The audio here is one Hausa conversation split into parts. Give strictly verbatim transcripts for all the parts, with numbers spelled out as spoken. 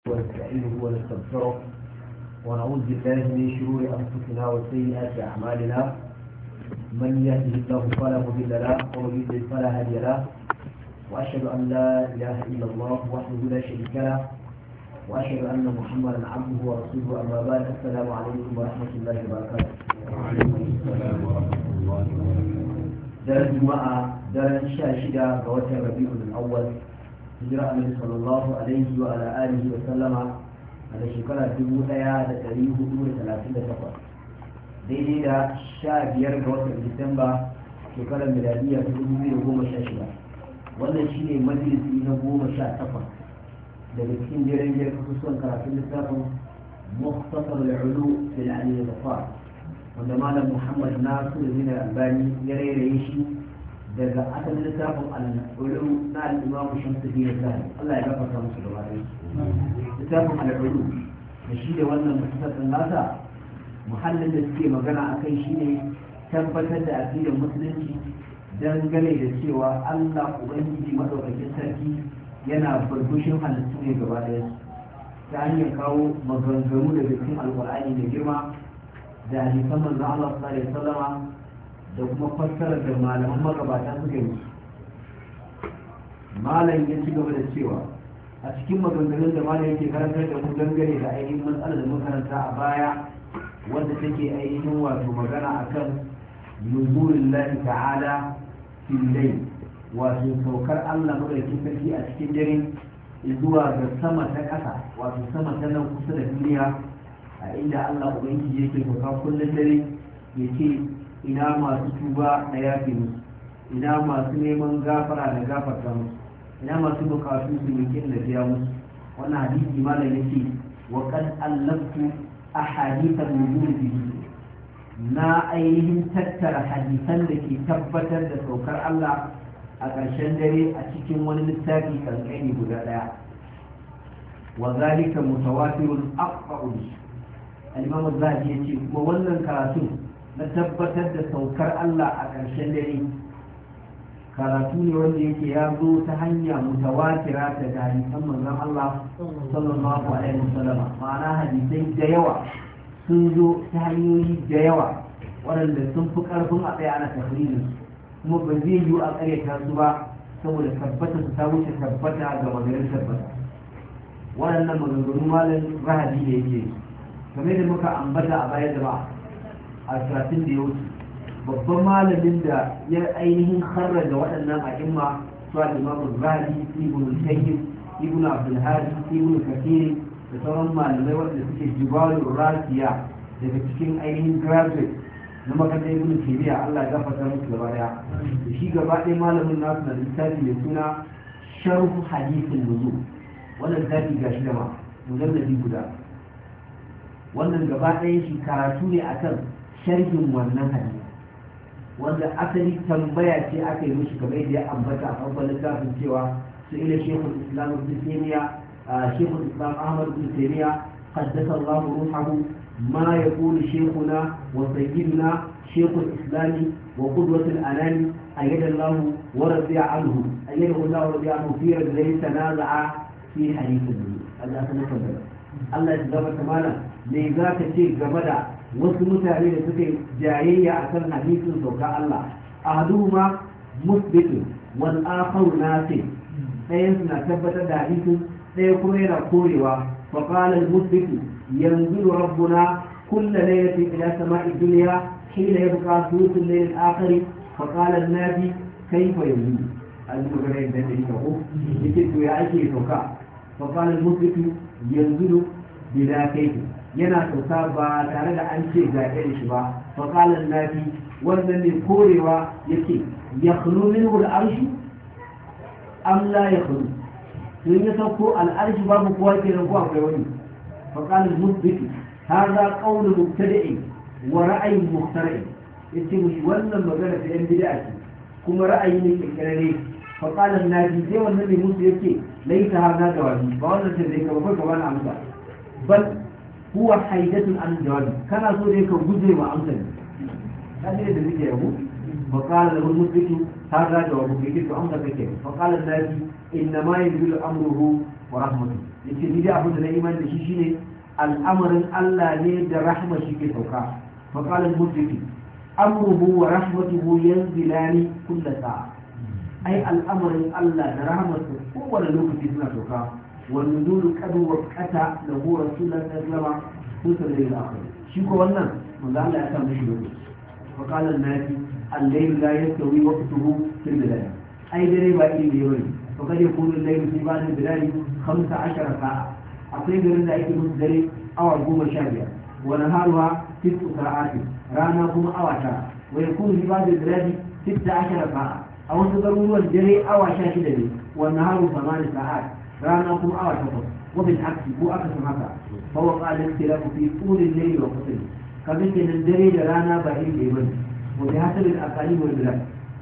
ونستعينه ونستغفره ونعوذ بالله من شرور انفسنا وسيئات اعمالنا من يهده الله فلا مضل له ومن يضلل فلا هادي له واشهد ان لا اله الا الله وحده لا شريك له واشهد ان محمدا عبده ورسوله. اما بعد، السلام عليكم ورحمه الله وبركاته. وعليكم السلام ورحمه الله وبركاته. daren juma'a daren sha shida ga watan rabi'ul awwal hijira annabi sallallahu alaihi wa ala alihi wa sallama a da shekara dubu daya da dari hudu da talatin da takwas daidai da sha biyar ga watan disamba shekarar miladiyya ta dubu biyu da goma sha shida. wannan shine majalisi na goma sha takwas daga cikin jerin jerin kasusuwan karatun littafin mukhtasar al-ulu fil ali al-zafar wanda malam muhammad nasiruddin albani ya rairaye shi daga asalin littafin al-ulu na al-imam shamsuddin al-zahabi. Allah ya gafarta musu gaba ɗaya. littafin al-ulu da shi da wannan mutasarrin nasa muhallin da suke magana akai shine tabbatar da aqidar musulunci dangane da cewa Allah ubangiji madaukakin sarki yana burbushin halittu ne gaba ɗaya ta hanyar kawo maganganu daga cikin alƙur'ani da girma da hadisan manzo Allah sallallahu alaihi wasallama da kuma fassarar da malaman magabata suka yi. malam ya ci gaba da cewa a cikin maganganun da malam yake karantar da mu dangane da ainihin matsalar da makaranta a baya wanda take ainihin wato magana akan nuzulillahi ta'ala fil layl, wato saukar Allah madaukakin sarki a cikin dare zuwa ga sama ta ƙasa, wato sama ta nan kusa da duniya, a inda Allah ubangiji yake sauka kullum dare yake ina masu tuba na yafe musu, ina masu neman gafara na gafarta musu, ina masu bukatu su yake na biya musu. wannan hadisi malam yake wa qad allaftu ahadithan nuzul bihi, na ainihin tattara hadisan da ke tabbatar da saukar Allah a ƙarshen dare a cikin wani littafi kankani guda ɗaya. wa zalika mutawatirun aqfa'u al-imam az-zahabi yace kuma wannan karatu na tabbatar da saukar Allah a ƙarshen dare karatu ne wanda yake ya zo ta hanya mutawatira daga hadisan manzon Allah sallallahu alaihi wasallam. ma'ana hadisai da yawa sun zo ta hanyoyi da yawa waɗanda sun fi ƙarfin a tsaye ana tafsirin kuma ba zai yiwu a ƙaryata su ba saboda tabbata su ta wuce tabbata ga maganin tabbata. waɗannan maganganu malam rahabi da yake kamar da muka ambata a baya da ba a satin da ya wuce babban malamin da ya ainihin kharraja waɗannan a'imma su al-imam rahabi ibn al-qayyim ibn abdul hadi ibn kathir da sauran malamai wanda suke jibalur rasiya daga cikin ainihin graduate na makarantar ibn taymiya. Allah ya gafarta musu gaba daya. da shi gaba ɗaya malamin nasu na littafi mai suna sharhu hadithin nuzul. wannan littafi gashi da ma mujalladi guda. wannan gaba ɗaya shi karatu ne akan sharhin wannan hadisi wanda asali tambaya ce aka yi mishi kamar yadda ya ambata a farkon littafin cewa su ila shekul islam ibn taymiya shekul islam ahmad ibn taymiya qaddasa Allah ruhahu ma yaqulu shaykhuna wa sayyiduna shekul islam wa qudwatul anani ayyada Allah wa radiya anhu ayyada Allah wa radiya anhu fi rajulin tanaza'a fi hadithin Allah ta tambaya. Allah ya gabata mana me za ka ce game da wasu mutane da suka yi jayayya a kan hadisin sauka Allah. ahaduhuma musbitu wal akharu nafi, ɗayan suna tabbatar da hadisin ɗaya kuma yana korewa. fa qala al musbitu yanzilu rabbuna kull laylatin ila sama'i dunya hina yabqa thuluthul layl al akhir. fa qala an nabi kayfa yanzilu al-magana da yake ko yake to ya ake sauka. fa qala al musbitu yanzilu bila kayfi, yana sauka ba tare da an ce ga irin shi ba. faƙalar nafi wannan ne korewa yake ya khulu minhu al'arshi am la ya khulu, sun ya sauko al'arshi babu kowa ke nan ko akwai wani. faƙalar musbiti hadha qawlu mubtadi'in wa ra'ayin mukhtara'in, yace mushi wannan magana ta yan bid'a ce kuma ra'ayi ne kirkirare. faƙalar nafi sai wannan ne musu yake laita hadha jawabi, ba wannan ce zai ka ba ka bani amsa bal huwa haidatun an jawabi, kana so dai ka guje wa amsar kaje da zike yabo. fa qala lahu musbitu hadha jawabu kike to amsa kake. fa qala nabi inna ma yadullu amruhu wa rahmatu yace ni da abu da na imani da shi shine al'amarin Allah ne da rahma shi ke sauka fa qala al-mujtahid amruhu wa rahmatuhu yanzilani kull sa'a ai al'amarin Allah da rahmatsa kowane lokaci suna sauka wa nuzulu qadu wa qata lahu rasulullahi sallallahu alaihi wasallam shi ko wannan manzo Allah ya sa mishi lokaci fa qala an-nabi al-layl la yastawi waqtuhu fil bilad ai dare ba iri ne bane fa kada yakunu al-layl fi ba'd al-bilad khamsa ashara sa'a akwai garin da ake musu dare awa goma sha biyar wa naharuha sittu sa'ati rana kuma awa tara wa yakunu fi ba'd al-bilad sitta ashara sa'a a wasu garuruwan dare awa sha shida ne wa naharu thamani sa'at rana kuma awa takwas wa bil aksi ko aka san haka fa wa qala ikhtilafu fi tul al-layl wa qasr kaga kenan dare da rana ba iri ne bane wa bi hasab al-aqalim wal bilad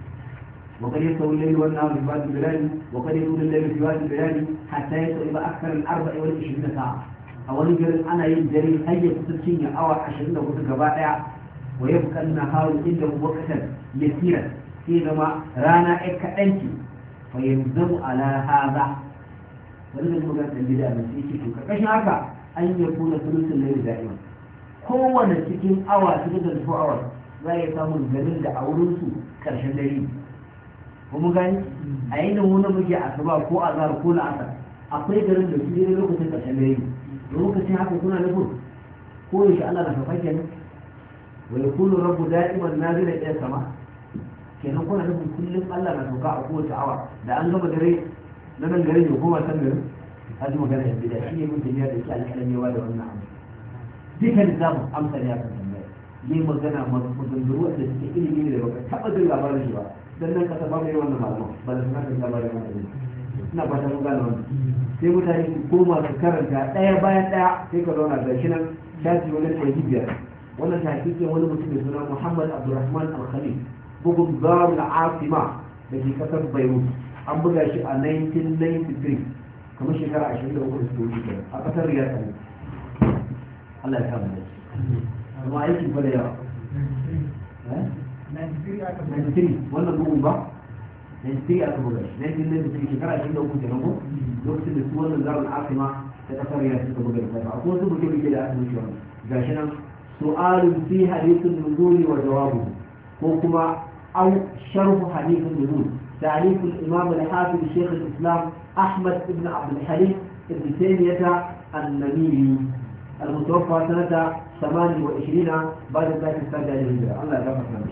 وقد يستوي الليل والنهار في بعض البلاد وقد يطول الليل في بعض البلاد حتى يصل أكثر من أربع وعشرين ساعة أول جل أنا يجري هي تسعين أو عشرين وقت جبائع ويبقى النهار عنده وقتا يسيرا حينما رانا إكأنت فيلزم على هذا ولذا المجال البداية من سيكي كيف هذا أن يكون ثلث الليل دائما هو نسكين أو سكين أو أو لا يسامون جميل دعورنسو كرشن دليل kuma gani a yi nan wani muke asuba ko azhar ko la'asar akwai garin da su ne lokacin ƙarshen dare lokacin haka kuna nufin ko yaushe Allah na fafa kenan wa yakunu rabbu da'iman nazila ila sama kenan kuna nufin kullum Allah na sauka a kowace awa da an gama dare na nan garin ya koma san garin haji magana yan bida shi ne mun tafiya da shi alƙalamewa da wannan abu dukkan zamu amsa ne akan tambaya yi magana maganganu da suke ilimi ne da baka taɓa jin labarin shi ba dan nan kasa ba mai wannan malaman ba da suna kan labarin wannan ina fata mun gane wannan sai mutane su koma su karanta ɗaya bayan ɗaya sai ka zauna ga shi nan shafi wani ɗari biyar wannan ta hakikin wani mutum da suna Muhammad Abdulrahman Al-Khalil bugun Darul Asima da ke kasar Beirut an buga shi a nineteen ninety-three kamar shekara ashirin da uku da suka wuce a kasar Riyadh ne Allah ya kama da shi kuma aikin fa da yawa ninety-three wannan bugun ba ninety-three aka buga shi nineteen ninety-three shekara ashirin da uku kenan ko lokacin da su wannan zaron asima ta kasar ya suka buga da kai akwai wasu buke buke da aka wuce wannan gashi nan su'alun fi hadithun nuzuli wa jawabu ko kuma au sharhu hadithun nuzul تعريف الإمام الحافظ شيخ الإسلام أحمد بن عبد الحليم بن تيمية النميري المتوفى سنة ثمان وعشرين بعد ذلك السادة الهجرة الله يغفر له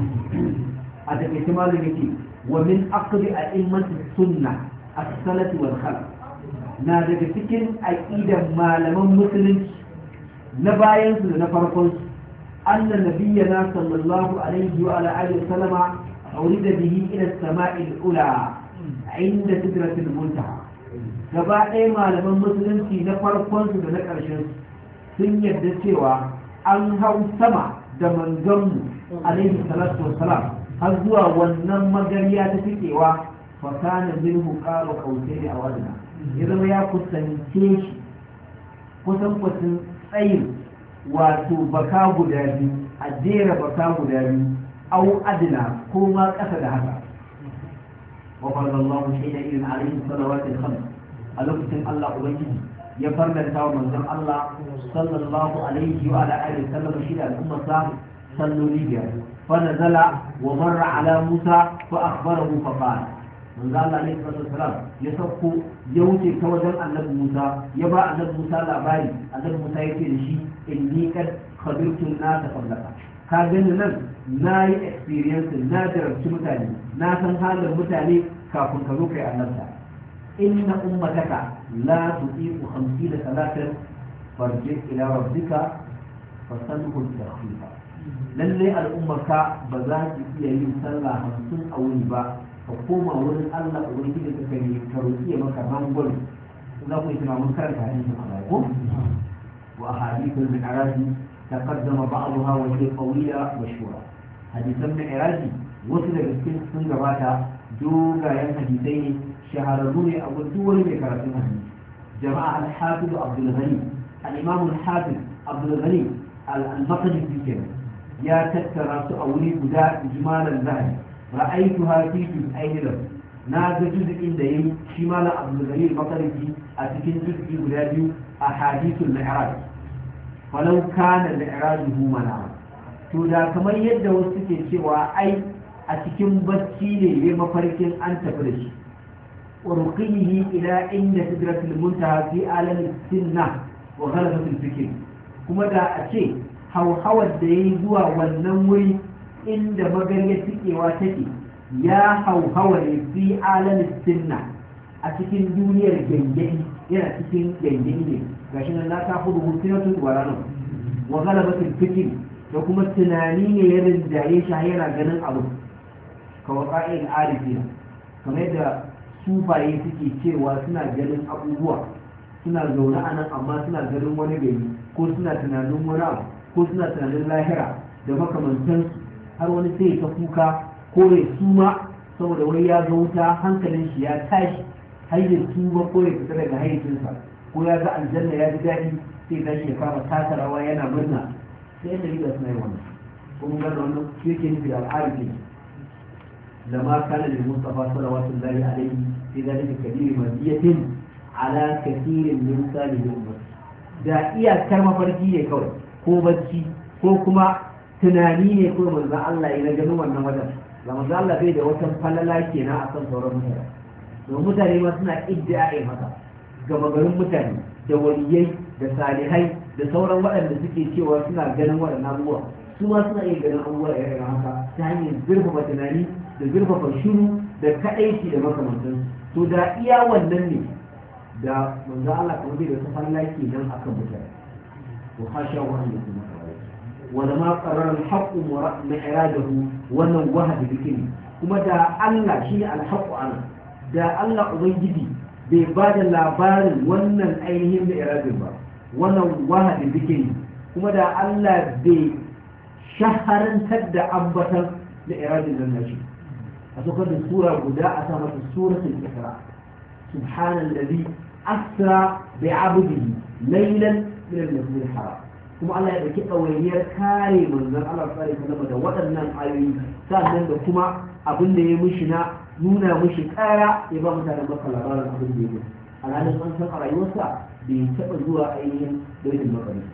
هذا احتمال التي ومن أقل أئمة السنة السنة والخلق نادى فكر أكيدا ما لم مسلم نباين نفرقون أن نبينا صلى الله عليه وعلى آله وسلم أورد به إلى السماء الأولى عند سدرة المنتهى gaba ɗaya malaman musulunci na farkonsu da na ƙarshensu sun yarda cewa an hau sama da manzanmu alaihi salatu wassalam har zuwa wannan magariya ta fikewa fa kana minhu qalu qawsaini aw adna ya zama ya kusance shi kusan kusan tsayin wato baka guda biyu a jera baka guda biyu aw adna ko ma ƙasa da haka wa faradallahu shay'an irin alaihi salawatul khams a lokacin Allah ubangiji ya farlanta wa manzon Allah sallallahu alaihi wa ala alihi sallam shi da al'umma sa salloli biyar fa nazala wa marra ala Musa fa akhbarahu fa qala manzon Allah alaihi wasallam ya sauko ya wuce ta wajen annabi Musa ya ba annabi Musa labari annabi Musa yake da shi inni kad khabirtu an-nas qablaka ka gani nan na yi experience na jarabci mutane na san halin mutane kafin ka zo kai annabta إن أمتك لا تطيق خمسين صلاة فارجع إلى ربك فصله التخفيف للي الأمة بذات فيها يصلى خمسين أو نبا فقوم أولا الله أولا كده تكني كروسية مكرم قل لا يسمع منكر حديث عليكم وأحاديث المعراج تقدم بعضها وهي طويلة مشهورة حديث المعراج وصل بسكين سنجباتا دوغا ينحديثين shahararru ne a duk wani mai karatun hadisi jama'a al-hafiz Abdul Ghani al-imam al-hafiz Abdul Ghani al-Maqdisi kenan ya tattara su a wuri guda ijmalan zahi ra'aytuha fi aynilam na ga juz'in da yayi shi malam Abdul Ghani Makariki a cikin juz'i guda biyu a hadithul mi'raj falau kana mi'rajuhu mana to da kamar yadda wasu suke cewa ai a cikin bacci ne yayi mafarkin an tafi da shi urqihi ila inda sidratul muntaha fi alam sinna wa ghalabatul fikr kuma da a ce hauhawar da yayi zuwa wannan wuri inda magariyar tikewa take ya hauhawa ne fi alam sinna a cikin duniyar gangani yana cikin gangani ne gashi nan na ta hudu hutunatun waranan wa ghalabatul fikr da kuma tunani ne ya rinjaye shi yana ganin abu kawai ƙa'in arifina kamar yadda sufaye suke cewa suna ganin abubuwa suna zaune a nan amma suna ganin wani gari ko suna tunanin wani abu ko suna tunanin lahira da makamantansu har wani sai ta kuka ko ya suma saboda wani ya ga wuta hankalin shi ya tashi har ya tuba ko ya fita daga hayyacinsa ko ya ga aljanna ya ji daɗi sai tashi ya kama taka rawa yana murna sai yadda riga suna yi wannan kuma gano wannan shi yake nufi da al'arifi لما كان للمصطفى صلوات الله عليه في ذلك كبير مزية على كثير من سالم الأمة da iyakar mafarki ne kawai ko bacci ko kuma tunani ne ko manzo Allah ya gano wannan wajen da manzo Allah bai da wata falala kenan a kan sauran mutane don mutane ma suna iddia'in haka ga magarin mutane da waliyai da salihai da sauran waɗanda suke cewa suna ganin waɗannan abubuwa su ma suna iya ganin abubuwa irin haka ta hanyar zurfafa tunani da zurfafa shiru da kaɗaici da makamantan to da iya wannan ne da manzo Allah kamar da ta falla kenan akan mutane to hasha wa an yakuna wa ma qarara al-haqq mi'rajahu wannan wahad bikini kuma da Allah shine al-haqq ana da Allah ubangiji bai ba da labarin wannan ainihin mi'rajin ba wannan wahad bikini kuma da Allah bai shaharantar da ambatan mi'rajin nan nashi أتوقع السورة بداء أسامة سورة الإسراء سبحان الذي أسرى بعبده ليلا من المسجد الحرام ثم الله يبكي أولياء كاري من ذلك الله صلى الله عليه وسلم وأن الآيوي سألنا كما أبن دي مشنا نونا مشي كارا يبقى مثلا مكة لغاية أبن دي مشي على هذا الأنسان على يوسع بيتقضوا أيهم بيت المقرية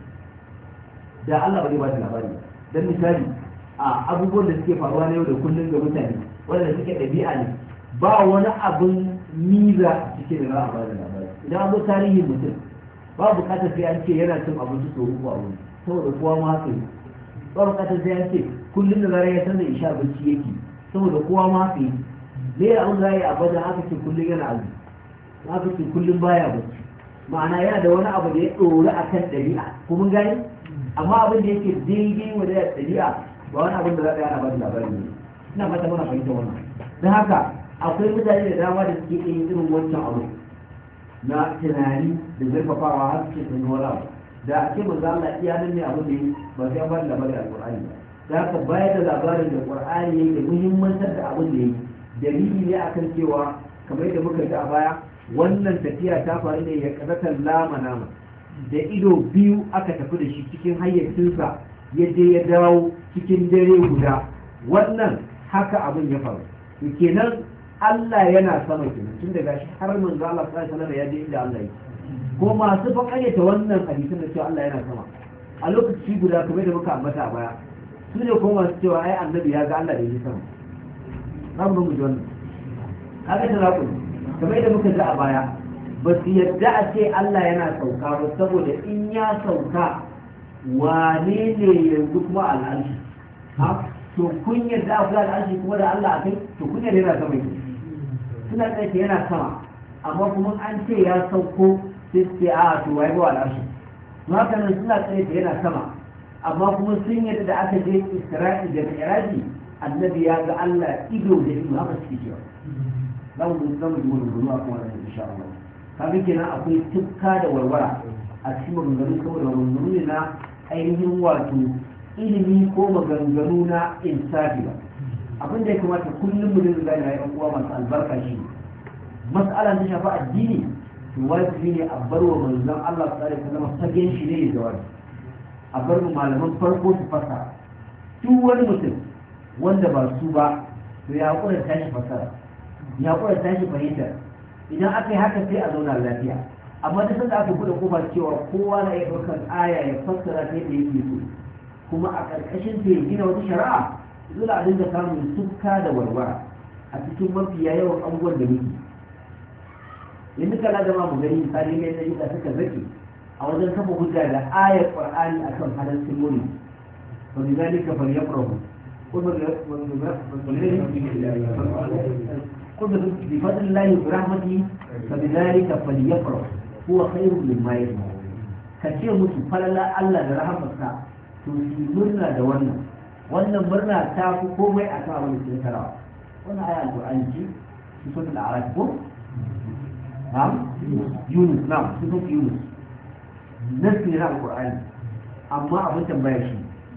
da Allah bai ba da labari dan misali a abubuwan da suke faruwa na yau da kullum ga mutane wanda suke ɗabi'a ne ba wani abin miza cikin da za a bada labari idan an zo tarihin mutum ba bukatar sai an ce yana cin abinci sau uku a wuri saboda kowa ma haka yi ba bukatar sai an ce kullum da zarar ya san da isha abinci yake saboda kowa ma haka yi me ya abin zai a bada aka ce kullum yana azu aka ce kullum baya bacci ma'ana yana da wani abu da ya ɗori a kan ɗabi'a ko mun gani amma abin da yake daidai wa da ɗabi'a ba wani abin da za a yi ana bada labari ne ina mata mana fahimta wannan don haka akwai mutane da dama da suke yin irin wancan abu na tunani da zurfafawa har suke sun wani abu da a ce manzo Allah iya nan ne abin da ba sai ba da labarin alqur'ani ba da haka bayar da labarin da qur'ani yake muhimmantar da abin da yake dalili ne akan cewa kamar yadda muka ji a baya wannan tafiya ta faru ne ya kazatan lama nama da ido biyu aka tafi da shi cikin hayyacinsa ya je ya dawo cikin dare guda wannan haka abin ya faru to kenan Allah yana sama kenan tun daga shi har manzo Allah sallallahu alaihi wasallam ya je inda Allah yake ko masu fa kayyata wannan hadisin da cewa Allah yana sama a lokaci guda kamar da muka ambata a baya su ne ko masu cewa ai annabi ya ga Allah da yake sama za mu mu ji wannan kaga ta zaku kamar da muka ji a baya ba su yadda a ce Allah yana sauka ba saboda in ya sauka wane ne yanzu kuma al'arshi to kun yadda a kula da arshi kuma da Allah a kai to kun yadda yana sama yake suna tsaye yana sama amma kuma an ce ya sauko sai ce a to wai ba al'arshi to haka nan suna tsaye yana sama amma kuma sun yadda da aka je Isra'i da Mi'raji annabi ya ga Allah ido da ido haka suke cewa za mu za mu ji wani gudu a kuma wannan insha Allah kaga kenan akwai tukka da warwara a cikin maganganun saboda maganganu ne na ainihin wato ilimi ko maganganu na insafi ba abin da ya kamata kullum mu dinga gane rayuwar uwa masu albarka shi mas'alan ta shafi addini to wajibi ne a bar wa manzon Allah sallallahu alaihi wasallam fagen shi ne ya jawabi a bar mu malaman farko su fasa duk wani mutum wanda ba su ba to ya hakura tashi fasara ya kura tashi fahimtar idan aka yi haka sai a zauna lafiya amma duk sanda aka buɗe kofa cewa kowa na iya ɗaukar aya ya fassara ta yadda yake so kuma a ƙarƙashin ta ya gina wata shari'a dole a dinga samun sukka da warwara a cikin mafiya yawan abubuwan da muke yanzu kala da ma mu gani misali mai da yadda suka zaki a wajen kafa hujja da ayar qur'ani akan halaccin muni wa bi zalika falyafrahu قل بفضل الله برحمته فبذلك فليفرح هو خير مما يجمعون kace musu falala Allah da rahmarsa to su murna da wannan wannan murna ta fi komai a kan wani cikin tarawa wannan aya alqur'ani ce su sun da arab ko na'am yunus na'am su sun yunus nasi na alqur'ani amma abin tambaya shi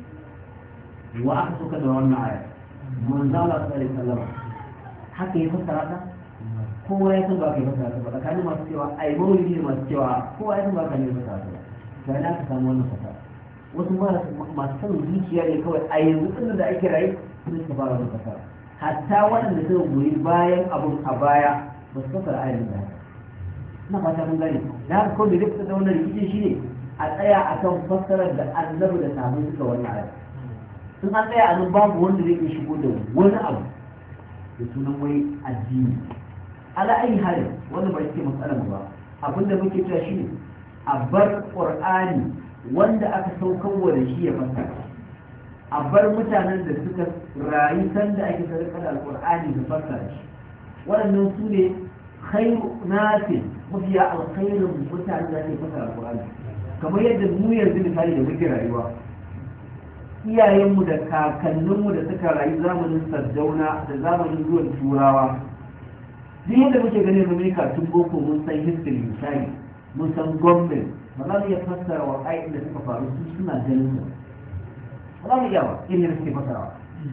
wa aka suka da wannan aya manzo Allah sallallahu alaihi wasallam haka ya fassara ta kowa ya san ba ka yi fassara ta ba tsakanin masu cewa ai maulidi ne masu cewa kowa ya san ba ka yi fassara ta ba sai na ka samu wannan fassara wasu masu sanin zuciya ne kawai a yanzu ɗin da ake rayu sun suka fara wannan fassara hatta waɗanda suka goyi bayan abun a baya ba su fassara ayin da haka ina fata mun gane da haka kawai da zai fita da wannan rikicin shi ne a tsaya akan fassarar da annabi da sahabbai suka wannan ayat sun an tsaya a nan babu wanda zai iya shigo da wani abu da sunan wai addini ala ayi hali wanda ba yake matsalar ba abinda muke cewa shine a bar qur'ani wanda aka saukar wa da shi ya fassara a bar mutanen da suka rayu sanda ake sarrafa da alqur'ani da fassara shi waɗannan su ne khairu nasin mafiya alkhairin mutanen da ake fassara alqur'ani kamar yadda mu yanzu misali da muke rayuwa iyayenmu da kakanninmu da suka rayu zamanin sardauna da zamanin zuwan turawa duk yadda muke ganin mu ka tun boko mun san history misali mun san gwamnati ba za mu iya fassara wa ƙa'idin da suka faru su suna ganin su ba za mu iya ba irin da suke fassarawa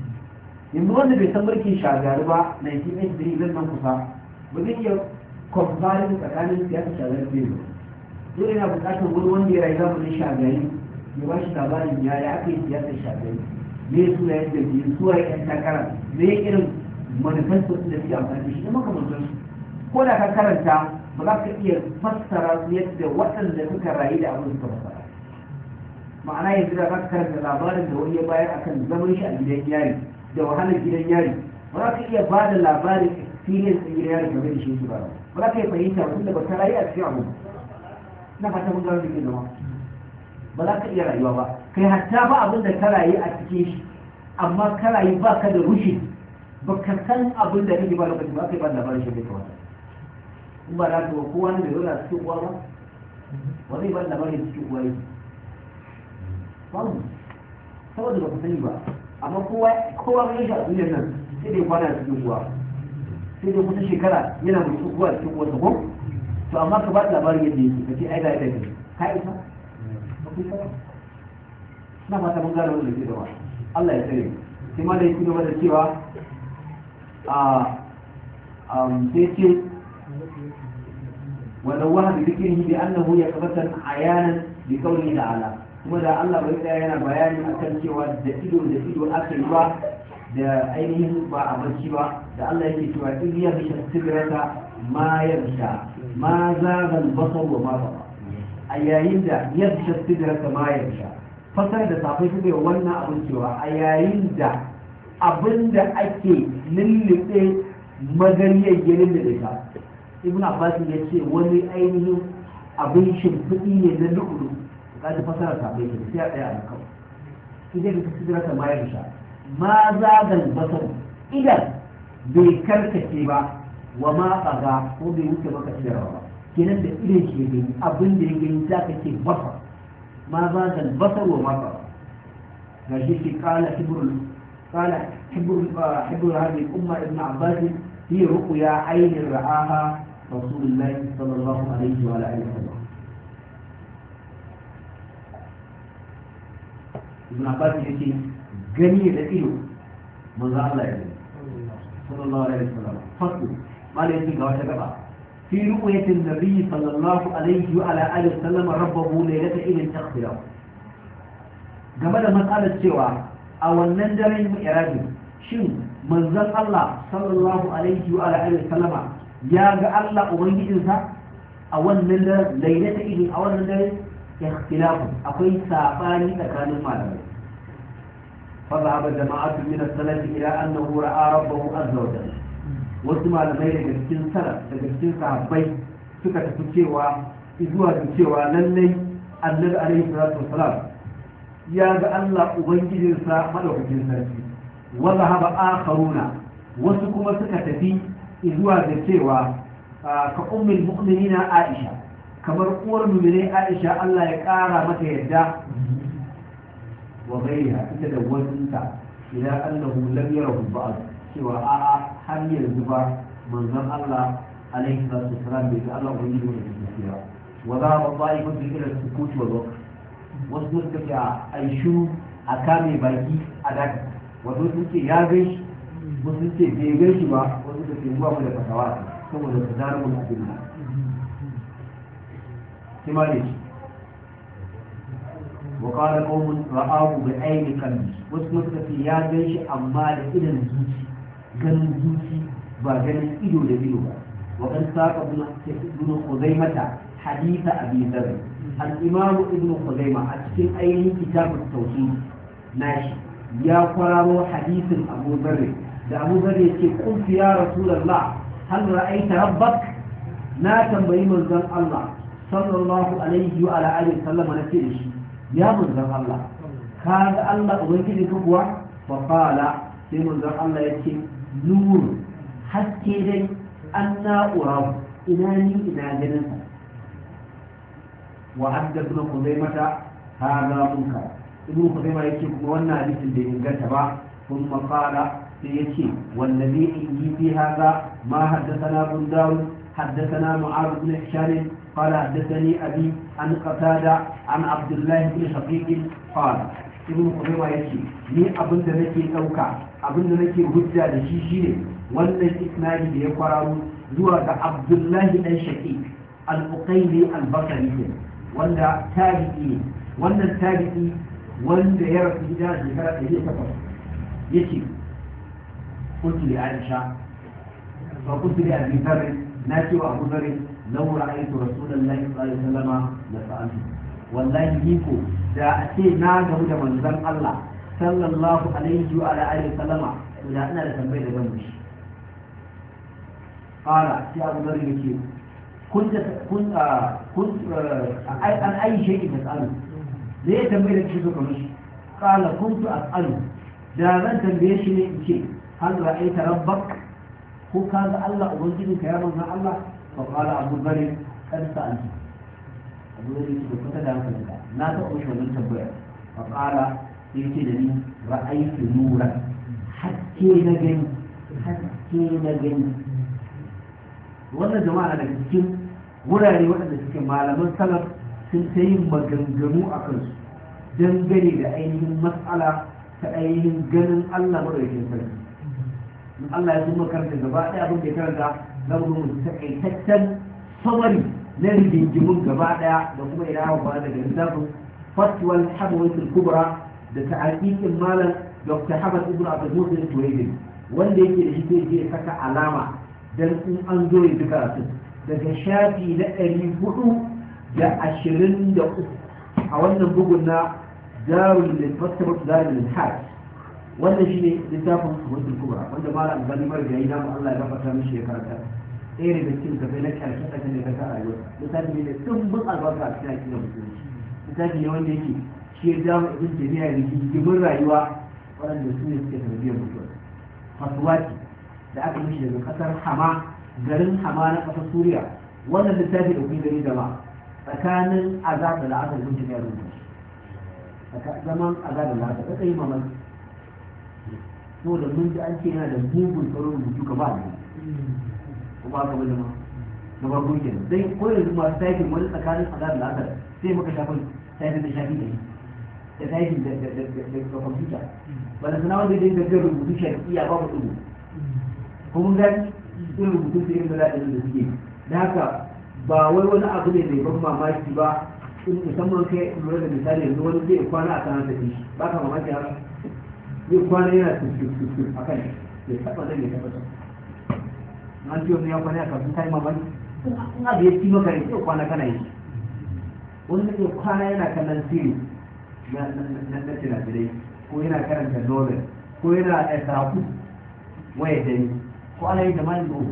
yanzu wanda bai san mulkin shagari ba nineteen eighty-three zan nan kusa ba zai iya comparing tsakanin siyasar shagari biyu dole yana buƙatar wani wanda ya rayu zamanin shagari ya ba shi labarin ya ya aka yi siyasar shagari me suna yadda biyu suwa yan takara me irin manifesto da suke amfani da shi da makamantar su ko da ka karanta ba za ka iya fassara su yadda waɗanda suka rayu da abin suka fassara ma'ana yanzu da za ka karanta labarin da wani ya bayar akan zaman shi a gidan yari da wahalar gidan yari ba za ka iya ba da labarin experience ɗin gidan yari game da shi su ba ba za ka iya fahimta tun da ba ka rayu a cikin abu na fata mun gano da ke zama ba za ka iya rayuwa ba kai hatta ba abin da ka rayu a cikin shi amma ka rayu ba ka da rushe ba ka san abin da kake ba lokaci ba kai ba labarin shi bai kawata in ba za ka ba kowa ne bai zauna cikin uwa ba wa zai ba labarin cikin uwa yake babu saboda ba ka sani ba amma kowa kowa mai shi a duniyar nan sai dai kwana cikin uwa sai dai kusa shekara yana mutu uwa cikin uwa ko to amma ka ba labarin yadda yake ka ce ai ga yadda yake ka isa na fata mun gane wanda ke zama Allah ya tsare sai ma da yake gaba da cewa a sai ce ولو وهب بذكره بأنه يتبتن عيانا بقوله تعالى kuma da Allah bai tsaya yana bayani akan cewa da ido da ido aka yi ba da ainihin ba a barci ba da Allah yake cewa in ya bi sigrata ma yarsha ma zagal basar wa ma ba a yayin da yarsha sigrata ma yarsha fasar da safai su bai wannan abin cewa a yayin da abin da ake lullube magariyar ya lullube ta ibn abbas ya ce wani ainihin abin shimfiɗi ne na lu'ulu ka ji fasara ta bai sai a tsaya a kawai idan ka sidira ta mayar sha ma zagal basar idan bai karkace ba wa ma tsaga ko bai wuce maka sidira ba kenan da idan shi gani abin da ya gani za ka ce basar ma zagal basar wa ma tsaga ga shi ke kala hibrul kala hibrul hibrul hadhihi umma ibn abbas hi ruqya aynin ra'aha rasulullahi sallallahu alaihi wa alihi wasallam ibn abbas yake gani da ido manzo Allah ya gani sallallahu alaihi wasallam fasu malai yake ga wata gaba fi ru'yatin nabiy sallallahu alaihi wa ala alihi wasallam rabbahu laylata idin takhfira game da matsalar cewa a wannan daren mi'raji shin manzon Allah sallallahu alaihi wa alihi sallama ya ga Allah ubangijinsa a wannan da lailata idin a wannan dare ikhtilafu akwai sabani tsakanin malamai fa zahaba jama'atu min as-salaf ila annahu ra'a rabbahu azza wa jalla wasu malamai daga cikin salaf daga cikin sahabbai suka tafi cewa zuwa da cewa lallai annabi alaihi salatu wassalam ya ga Allah ubangijinsa madaukakin sarki wa zahaba akharuna wasu kuma suka tafi zuwa da cewa ka ummul mu'minina Aisha kamar uwar mu'mini Aisha Allah ya kara mata yadda wa ghayriha ita da wasunta ila annahu lam yarahu ba'd cewa a'a har yanzu ba manzon Allah alaihi salatu wassalam bai ga Allah ubangiji ne da gaskiya wa za ba bai mutu ila sukut wa waqt wasu suka ce ai shiru a kame baki a daka wato sun ce ya gaishe wasu ce bai gaishe ba wasu suka ce zuwa mu da fatawa saboda su zara mun abin nan kima ne wa qala qawmun ra'ahu bi ayni qalbi wasu suka ce ya gaishe amma da idan zuci ganin zuci ba ganin ido da ido ba wa kan saka ibn Khuzaimah hadith Abi Dharr al-Imam ibn Khuzaimah a cikin ainihin kitabut tauhid nashi ya kwararo hadithin Abu Dharr da Abu Dharr yake kun ya Rasulullah hal ra'aita rabbak na tambayi manzon Allah sallallahu alaihi wa ala alihi sallam na ce shi ya manzon Allah ka ga Allah ubangiji ka kuwa fa qala sai manzon Allah yake nur haske dai an na'ura ina ni ina ganin sa wa haddathna Khuzaimata hada munkar ibnu Khuzaimah yake kuma wannan hadisin da inganta ba kuma qala sai yace wallazi in fi hada ma haddathana Abu Dawud haddathana Mu'adh bin Hisham قال حدثني أبي عن قتادة عن عبد الله بن شقيق قال ابن خزيمة يشي ni abin da nake ɗauka abin da nake hujja da shi shine wannan isnadi da ya kwararu zuwa ga Abdullahi dan Shaqiq al-Uqayli al-Basri wanda tabi'i wannan tabi'i wanda ya rasu gida shekara ɗari takwas yace kuntu li Aisha fa kuntu li Abi Dharr na ce wa Abu Dharr لو رأيت رسول الله صلى الله عليه وسلم لسألته والله يكو دا أتي ناجه دا منزل الله صلى الله عليه وعلى آله وسلم ودا أنا لتنبيه لجمش قال يا أبو ذر يكي كنت كنت كنت عن أي شيء تسأله ليه تنبيه لك شيء كمش قال كنت أسأله دا من تنبيه شيء هل رأيت ربك هو كان الله أبنتك يا منزل الله فقال أبو ذر قد سألت أبو ذر يقول كنت دعوة لك لا تقوش ومن تبع فقال يقول رأيت نورا حتى نجن حتى نجن wannan jama'a daga cikin wurare waɗanda suke malaman salaf sun ta yin maganganu a kansu dangane da ainihin matsala ta ainihin ganin Allah madaukakin sarki in Allah ya zuma karanta gaba ɗaya abin da ya karanta za mu mu takaitaccen samari na rigingimun gaba ɗaya da kuma ina hawa ba daga littafin fatwal hamawatul kubra da ta'aqiqin malam Dr. Hamad Ibn Abdul Muhsin Tuwaidin wanda yake da shi zai je saka alama dan in an zo ya duka su daga shafi na ɗari hudu da ashirin da uku a wannan bugun na darul littattafat darul hajj wannan shine littafin wajen kubra wanda malam albani marjayi namu Allah ya gafarta mishi ya karanta ɗaya daga cikin kafai na karshe tsakin da ka rayuwa littafi ne da tumbin albarka a cikin akidar musulunci littafi ne wanda yake shi ya jawo ibn jami'a da gimin rayuwa waɗanda su ne suke sanadiyar mutuwa fatuwa ce da aka mishi daga ƙasar hama garin hama na ƙasar suriya wannan littafi da kun gani gaba tsakanin azab da la'asar ibn jami'a rubuta zaman azab da la'asar ta tsaye mamaki so da mun ji an ce yana da mugun tsaron rubutu ka ba ne ko ba ka bane ma na farko kenan dai ko yanzu masu taifin wani tsakanin azab da asar sai maka shafin taifin da shafi da da taifin da da kwamfuta ba da sanawa da dai gaggar rubutu shafi iya ba mu dubu ko mun gani irin rubutu sai irin da da suke da haka ba wai wani abu ne mai ban mamaki ba in musamman kai lura da misali yanzu wani zai kwana a sanar da shi ba ka mamaki haka zai kwana yana tuntun a kan ya taɓa zai ya taɓa ta an ce wani ya kwana ya kafin ta yi mamaki in abu ya ci maka ne sai kwana kana yi wani zai kwana yana kallon siri na na tilafirai ko yana karanta novel ko yana ɗaya waya dare ko ana yi da mani zo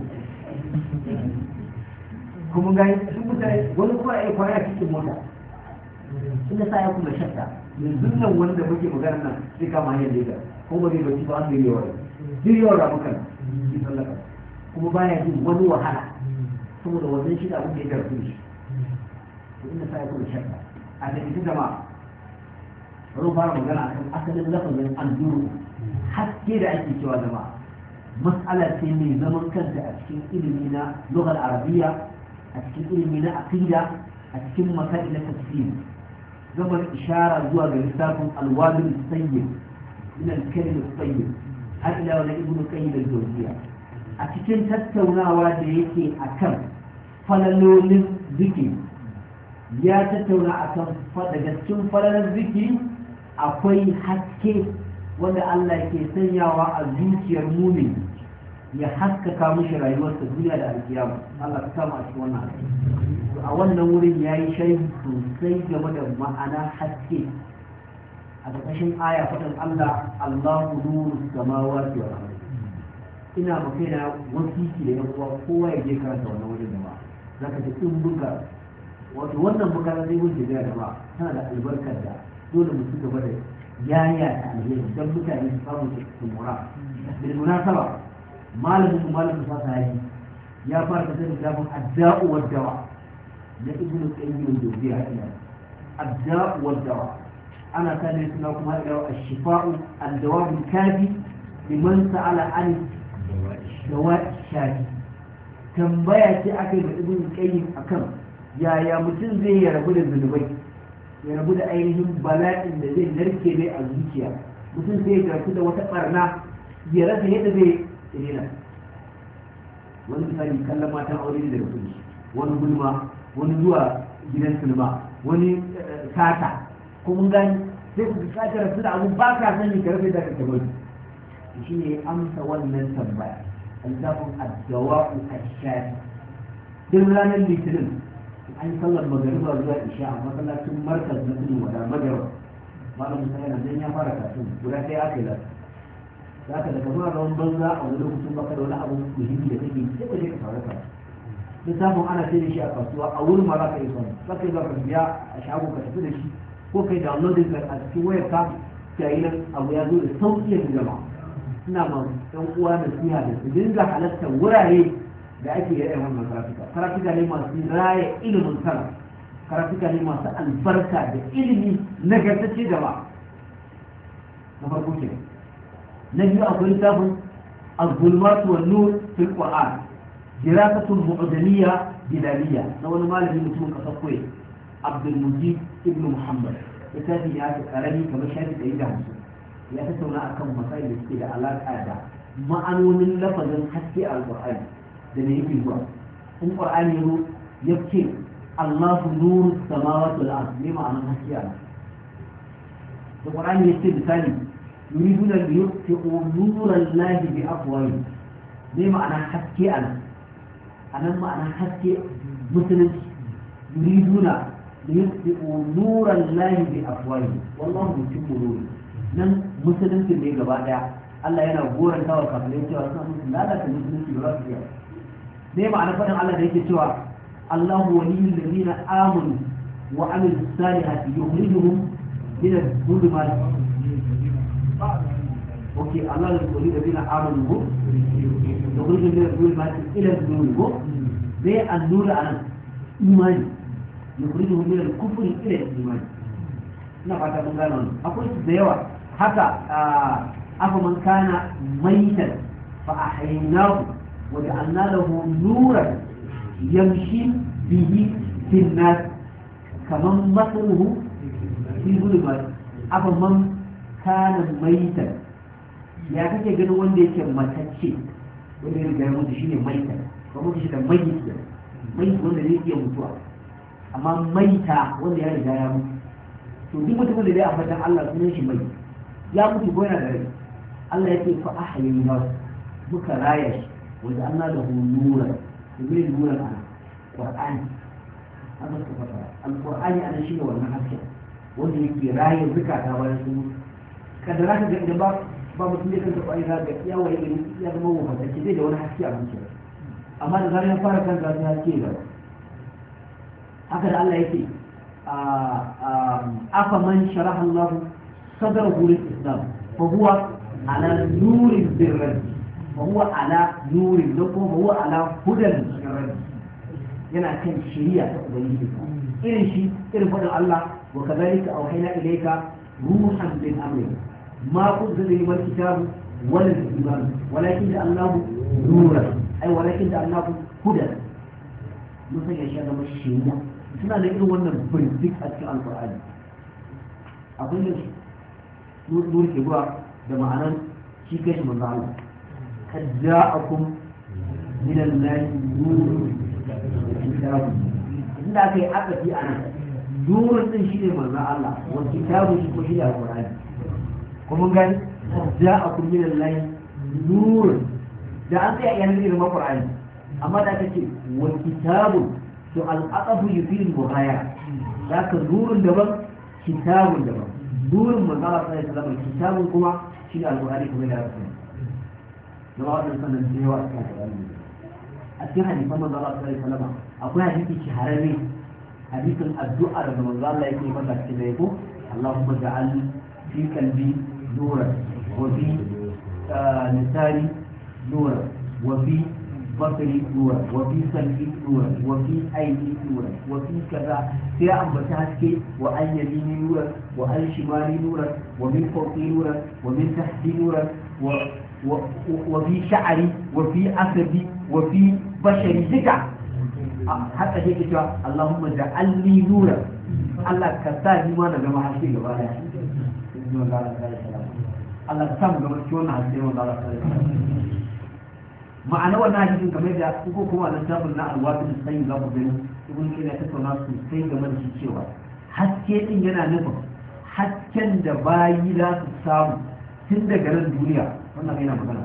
kuma gani sun mutane wani kuma ya kwana a cikin mota inda sa ya kuma shakka yanzu nan wanda muke magana nan sai kama hanyar lega ko ba zai bacci ba an gari yawa duk yawan ramukan shi tsallaka kuma baya jin wani wahala saboda wannan shi da abin da ya garfi shi to inda sa ya kuma shakka a cikin jama'a bari fara magana akan asalin lafazin anduru haske da ake cewa jama'a mas'ala ce mai zaman kanta a cikin ilimi na lughal arabiya a cikin ilimi na aqida a cikin masail na tafsir zaman ishara zuwa ga lissafin alwadul sayyid ila al-kalim as-sayyid har ila wani ibnu qayyim al-jawziyya a cikin tattaunawa da yake akan falalolin zikiri ya tattauna akan daga cikin falalar zikiri akwai haske wanda Allah ke sanyawa a zuciyar mumin ya haskaka mishi rayuwarsa duniya da alkiyama Allah ta kama a cikin wannan a wannan wurin ya yi sharhi sosai game da ma'ana haske a ƙarƙashin aya faɗin Allah Allahu nuru samawati wal ardi ina maka na wasiki da yan uwa kowa ya je karanta wannan wurin da ba zaka ji in buga wato wannan buga zai wuce da ba tana da albarkar da dole mu ci gaba da yaya ta alheri don mutane su samu su mura bil munasaba malamin malamin fasa yayi ya fara da littafin adda'u wad dawa na ibnu qayyim al-jawziyya ila adda'u wad dawa ana tare suna kuma ila ash-shifa'u al-dawa al-kafi liman sa'ala an dawa'i shafi tambaya ce akai da ibnu qayyim akan yaya mutum zai ya rabu da zunubai ya rabu da ainihin bala'in da zai narke mai a zuciya mutum sai ya garku da wata barna ya rasa yadda zai tsirina wani misali kallon matan aure da rukuni wani gulma wani zuwa gidan sulma wani sata ko mun gani sai ku sake rasu da abun ba ka sani ka rasa da ka tabbata shi ne amsa wannan tambaya al-zafin ad-dawa'u ash-shafi duk ranar litinin an sallar magariba zuwa isha a masallacin markaz na tudu wada magarba malamin sai yana dan ya fara kafin guda ɗaya aka yi lafiya za ka daga zuwa rawan banza a wani lokacin baka da wani abu muhimmi da kake sai ka je ka fara ka lissafin ana sai da shi a kasuwa a wurin ma za ka yi son za ka yi za ka biya a shago ka tafi da shi ko kai downloading ka a cikin wayar ka ta yi nan abu ya zo da sauƙi yanzu jama'a ina ma ɗan uwa da siya da su dinga halartar wurare da ake yi wannan karatuka karatuka ne masu raya ilimin sana karatuka ne masu albarka da ilimi nagartacce gaba na farko ke na biyu akwai littafin al-zulmat wa nur fil qur'an dirasatul mu'adaliyya bilaliya na wani malami mutumin kasar kuwait abdul mujib ibn muhammad littafin ya ta karami kamar shafi ɗari da hamsin ya tattauna akan masail da suke da alaƙa da ma'anonin lafazin haske a al-qur'ani da ne yake zuwa in qur'ani yazo yake Allahu nuru samawati wal ard ne ma'anar haske a da qur'ani yake misali yuriduna bi yutfi'u nuran lahi bi afwahi ne ma'anar haske a anan ma'anar haske musulunci yuriduna bi yutfi'u nuran lahi bi afwahi wallahu mutimmu nuri nan musulunci ne gaba daya Allah yana goranta wa kafirai cewa suna musu lalata musulunci ba za su iya ne ma'ana faɗin Allah da yake cewa Allahu waliyul ladina amanu wa amilus salihati yukhrijuhum min adh-dhulumati okay Allah waliyul ladina amanu yukhrijuhum min adh-dhulumati ila an-nur ne an-nur anan imani yukhrijuhum min al-kufri ila al-iman ina fata mun gano akwai su da yawa haka afa man kana maitan fa ahyaynahu وجعلنا له نورا يمشي به في الناس كمن مثله في ظلمات أفمن كان ميتا ya kake ganin wanda yake matacce wanda ya riga ya mutu shine maita ba mutu shi da maita maita wanda zai iya mutuwa amma maita wanda ya riga ya mutu to duk mutumin da zai ambatan Allah sunan shi mai ya mutu ko yana da rai Allah yake fa ahyayna muka raya shi wanda Allah da nura ne nura ana Qur'ani amma ka fara Al-Qur'ani ana shi ne wannan haske wanda yake raya zakata bayan sun kadara ka ga idan ba ba mutum ne kan ta kwai ga ya waye gari ya zama wata ke zai da wani haske a zuciya amma da zarar ya fara kan zafi haske ga haka da Allah yake afa man sharaha Allah sadrahu lil islam fa huwa ala nurin bir rabbi fa huwa ala nurin da kuma huwa ala hudan bir rabbi yana kan shari'a ta ubangiji irin shi irin fadin Allah wa kadhalika awhayna ilayka ruhan min amrina ما كنت تدري ما الكتاب ولا الإيمان ولكن جعلناه نورا أي ولكن جعلناه هدى مثل يشاء ما الشيء سنة لإنه وانا بنتك أتكي القرآن أقول لك نور نور كبوا بمعنى شيء كيش من الله قد جاءكم من الله نور الكتاب إن أكي أكتي أنا نور الشيء من الله والكتاب شيء القرآن kuma gani ja a kullum lillahi nur da an tsaya yanar irin maƙur'ani amma da aka ce wa kitabun to al'aqafu yufidu mughayara da ka nurun daban kitabun daban nurun manzala sai da zaman kitabun kuma shi ne alqur'ani kuma da aka sani da wannan sanan da yawa a cikin alqur'ani a cikin hadisan manzala sai da zaman akwai hadisi shahararre hadisin addu'a da manzala yake masa cikin da yako Allahumma ja'al fi qalbi نورا وفي لساني نورا وفي بصري نورا وفي سمعي نورا وفي أيدي نورا وفي كذا في أنبتاتك وأن يميني نورا وأن شمالي نورا ومن فوقي نورا ومن تحتي نورا و و وفي شعري وفي عصبي وفي بشري ذكا حتى هيك اللهم اجعلني نورا الله كتاب ما نجمع حسين ولا Allah ta samu gaba cikin wannan hadisi wanda Allah ta yi ma'ana wannan hadisin kamar da ko kuma wannan tabun na alwatin sai ga ku gani ibn kina ta tauna su sai game da shi cewa haske din yana nufin hasken da bayi za su samu tun daga nan duniya wannan yana magana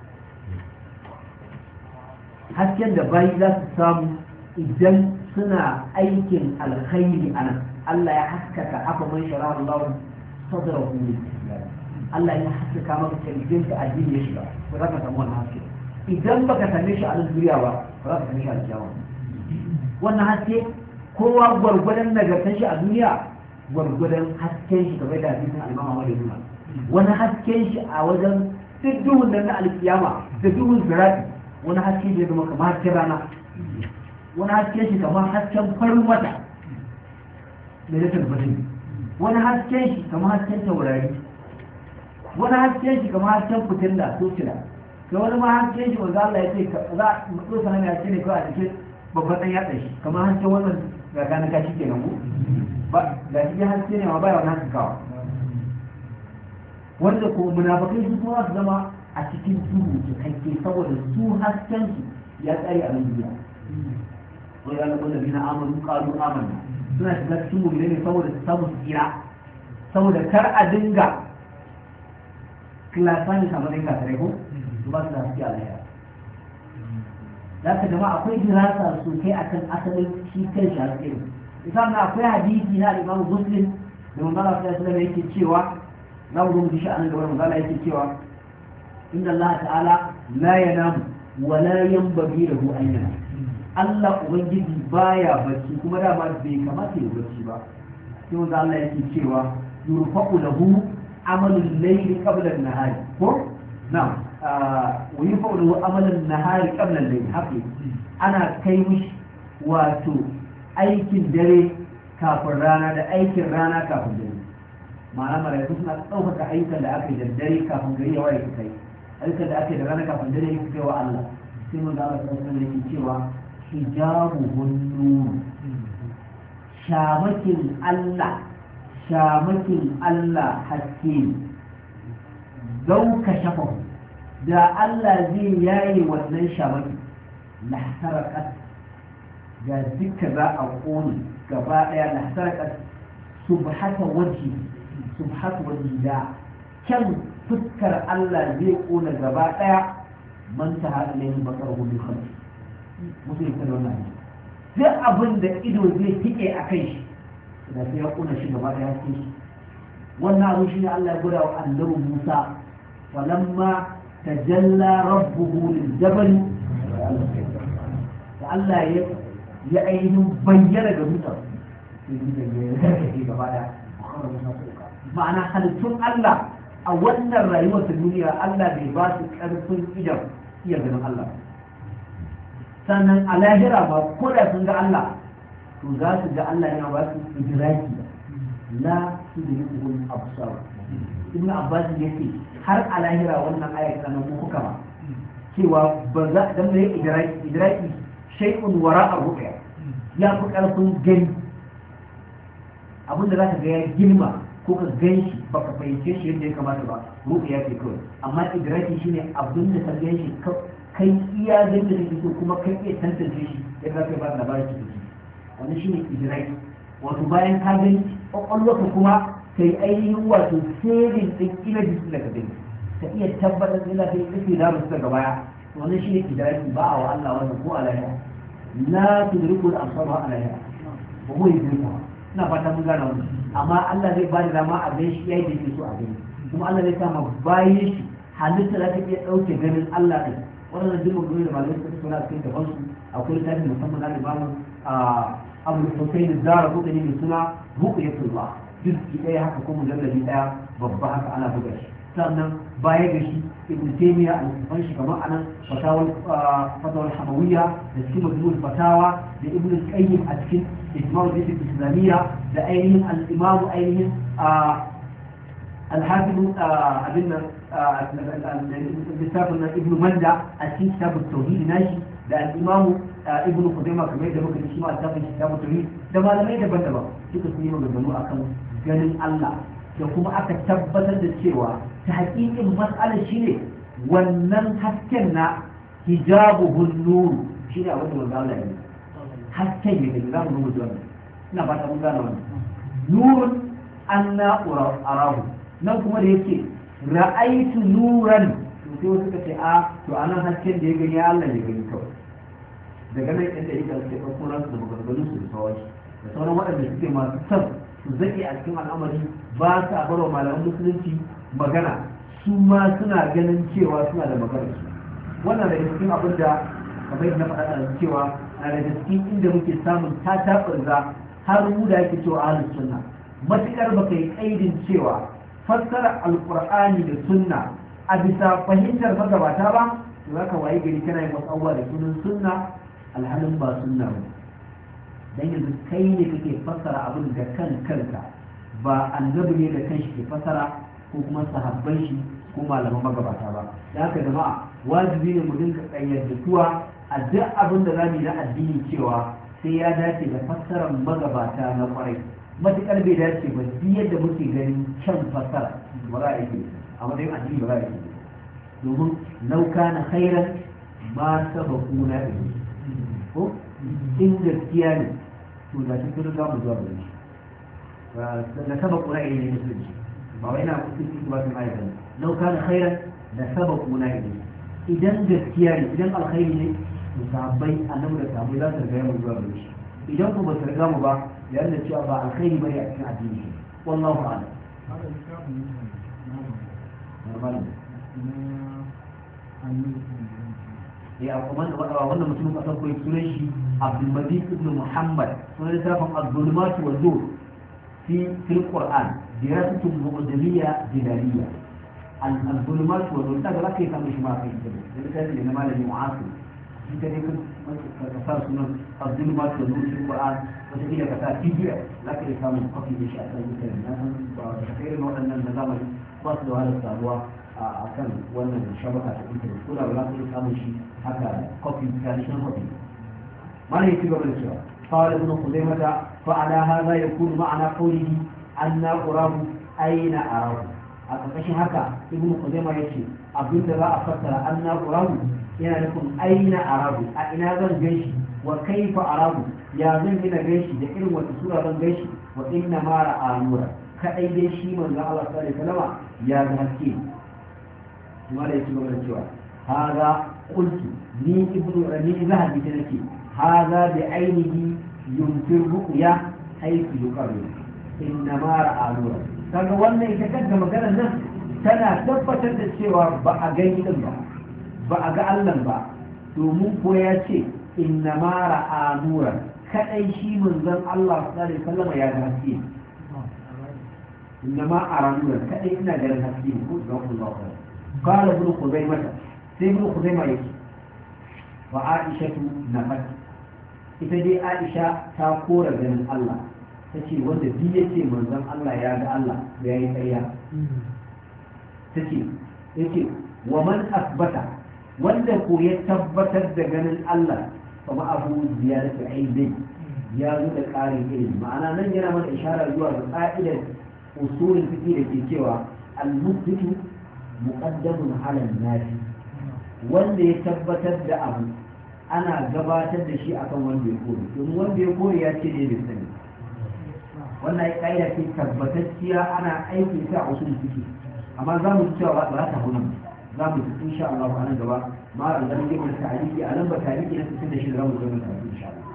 hasken da bayi za su samu idan suna aikin alkhairi anan Allah ya haskaka aka man shara Allah sadrahu lil islam Allah ya haskaka maka kirjin ka addini ya shiga ba za ka samu wannan haske idan baka same shi a nan duniya ba ba za ka same shi a kiyama wannan haske kowa gwargwadon nagartar shi a duniya gwargwadon hasken shi kamar da hadisin al-Imam Ahmad bin Hanbal wani hasken shi a wajen duk duhun nan na alkiyama da duhun zirati wani haske zai zama kamar hasken rana wani hasken shi kamar hasken farin wata da ya tabbatin wani hasken shi kamar hasken taurari wani hasken shi kamar hasken fitilla tocila ga wani ma hasken shi wanda Allah ya ce za a matso sanar ya ce ne kawai a cikin babban ɗan yatsa shi kamar hasken wannan ga gane kashi ke nan ku ba ga shi haske ne ma baya wani haske kawa wanda ko munafakai su kuma su zama a cikin duhu cikakke saboda su hasken su ya tsare a nan duniya wani ya labar da bina amanu kalu amanna suna shiga cikin mummune ne saboda su samu su tsira saboda kar a dinga kilasani kamar yin gasare ko su ba su da haske a lahira za ka jama akwai dirasa sosai akan asalin shi kan shi haske ne isa na akwai hadisi na imamu muslim da manzala sallallahu alaihi yake cewa za mu zo mu shi a nan gaban manzala yake cewa inna Allah ta'ala la yanamu wa la yanbaghi lahu an yanam Allah ubangiji baya bacci kuma dama bai kamata ya bacci ba sai wanda Allah yake cewa yurfaqu lahu amalul layli qabla an-nahari ko na'am wa yurfaqu lahu amalul nahari qabla al-layli haka ana kai mishi wato aikin dare kafin rana da aikin rana kafin dare ma'ana malaiku suna ɗaukaka ayyukan da aka yi da dare kafin gari ya waye su kai ayyukan da aka yi da rana kafin dare ya kai wa Allah sai mun ga Allah sallallahu alaihi yake cewa hijabuhun nur shamakin Allah shamakin Allah haske dauka shafa da Allah zai yaye wannan shamakin lahtarakat ga duka za a ƙone gaba ɗaya lahtarakat subhata wajhi subhata wajhi da kyan fuskar Allah zai kona gaba daya man ta halin basar hudu kan mutum ya wannan duk abin da ido zai tike a kai shi da sai ya kona shi gaba daya sai shi wannan abu shine Allah ya gura wa annabi Musa falamma tajalla rabbuhu lil jabal da Allah ya ya ainihin bayyana ga mutum gaba daya ma'ana halittun Allah a wannan rayuwar ta duniya Allah bai ba su karfin idan iya ganin Allah sannan a lahira ba ko da sun ga Allah to za su ga Allah yana ba su idraki la tudrikul absar ibn Abbas yake har a lahira wannan ayat kana mu kuka ba cewa ba za dan da idraki idraki shay'un wara'a ru'ya ya fi karfin gani abinda zaka ga ya girma ko ka gan shi ba ka fahimce shi yadda ya kamata ba ruku ya ce kawai amma idraki shine abin da ka gan shi kai iya ganin da kake so kuma kai iya tantance shi yadda za ka ba labarin ciki wannan shine idraki wato bayan ka gani kwakwalwarka kuma kai ainihin wato saving din images da ka gani ka iya tabbatar da ila kai kake da musu daga baya wannan shine idraki ba a wa Allah wannan ko alaiha la tudrikul absar wa alaiha ba mu yi ina fata mun gane wannan amma Allah zai bani dama a gan shi yayi da yake so a gani kuma Allah zai kama bayan shi halitta za ta iya ɗauke ganin Allah ɗin wannan jin magana da malamai suka tattauna a cikin gaban su akwai littafin musamman na imamu Abu Hussein Zara ko ne mai suna Ruqyatullah juz'i ɗaya haka ko mujallabi ɗaya babba haka ana buga shi sannan baya ga shi Ibn Taymiyyah al-Sufan shi kamar anan fatawar fatawar Hamawiyya da cikin majmu'ul fatawa da Ibn Qayyim a cikin ijma'ul fiqh islamiyya da ainihin al-Imam ainihin al-Hafiz abin littafin Ibn Manda a cikin kitabut tauhid nashi da al-Imam Ibn Khuzaimah kamar da muka ji shi ma a cikin kitabut tauhid da malamai daban-daban suka yi maganganu akan ganin Allah da kuma aka tabbatar da cewa ta hakikin mas'alar shine wannan hasken na hijabuhun nuru shine abin da manzo Allah ya yi hasken ne da zamu rubuta wannan ina ba ta mun gane wannan nurun anna arahu nan kuma da yake ra'aytu nuran to sai wasu kace a to anan hasken da ya gani Allah ya gani kawai daga nan inda yake da kuma da maganganun su da sauran da sauran waɗanda suke masu san su zaki a cikin al'amari ba sa barwa malaman musulunci magana su ma suna ganin cewa suna da magana su wannan daga cikin abin da kamar yadda na faɗa da cewa na daga cikin inda muke samun ta taɓarza har mu da yake cewa ahlus sunna matuƙar ba kai ƙaidin cewa fassara alƙur'ani da sunna a bisa fahimtar magabata ba za ka waye gari kana yin wasu abubuwa da sunan sunna alhalin ba sunna ba dan yanzu kai ne kake fassara abin da kan kanka ba annabi ne da kanshi ke fassara ko kuma sahabban shi ko malaman magabata ba da haka jama'a wajibi ne mu dinga kayyadatuwa a duk abin da zamu yi na addini cewa sai ya dace da fassarar magabata na kwarai matukar bai dace ba duk yadda muke ganin kyan fassara ba za a yi a matsayin addini ba za a yi domin lauka na khairan ma sabaku na ilimi ko in gaskiya ne to da ta turu za mu zuwa gare shi da sabaku na ilimi musulunci ba wai na musulunci ba su mai bane lauka na khairan da sabaku na ilimi idan gaskiya ne idan alkhairi ne to sahabbai annabi da sahabbai za su riga mu zuwa gare shi idan ku ba su riga mu ba ya nuna cewa ba alkhairi bane a cikin addini shi wallahu a'lam ya kuma wannan mutumin kasar koyi sunan shi Abdulmajid ibn Muhammad sunan littafin Az-Zulumat wa Nur fi fil Qur'an dirasatu mu'jamiyya jidaliyya al-Zulumat wa Nur daga kai kamar shi ma kai da littafin ne malami mu'asir shi kare kan kasar sunan Az-Zulumat wa Nur fil Qur'an wata kila ka sa tijiya za ka iya samun kwafi da shi a kan mutane na san ba da kairin waɗannan na zamani ba su da wahalar samuwa a kan wannan shabaka ta intanet ko da ba za ka iya samun shi haka kwafi traditional kwafi mana ya ci gaba da cewa قال ابن خزيمة فعلى هذا يكون معنى قوله أن أراه أين أراه أكفش هكا ابن خزيمة يشي أبدا لا أفسر أن أراه yana nufin aina arabu a ina zan gaishe wa kaifa arabu ya zan gina gaishe da irin wata sura zan gaishe wa inna ma ra'a nura kadai dai shi manzo Allah sallallahu alaihi wasallam ya ga haske kuma da yake gaba cewa haza qultu ni ibnu ni zahabi ta nake haza bi ainihi yunfir ru'ya haythu yuqarru inna ma ra'a nura kaga wannan ita kanta maganar nan tana tabbatar da cewa ba a gani din ba ba a ga Allah ba domin ko ya ce inna ma ra'a nura kadai shi manzon Allah sallallahu alaihi wasallam ya ga haske inna ma ara nura kadai ina ganin haske ko da Allah qala ibn khuzaimah sai ibn khuzaimah yake wa aisha nafat ita dai aisha ta kora ganin Allah tace wanda bi yace manzon Allah ya ga Allah da yayi tsaya tace yake wa man asbata wanda ko ya tabbatar da ganin Allah kuma abu ziyaratu ilmi ya zo da ƙarin ilimi ma'ana nan yana mana ishara zuwa ga ƙa'idar usulul fiqh da ke cewa al-musbitu muqaddamun ala an-nafi wanda ya tabbatar da abu ana gabatar da shi akan wanda ya kore domin wanda ya kore ya ce ne bai sani wannan ƙa'ida ce tabbatacciya ana aiki ta a usulul fiqh amma za mu ci cewa ba za ta hau nan za mu in sha Allah ba nan gaba ma da zan yi wani tariki a nan ba tariki na sittin da shida za mu zo mu tariki insha Allah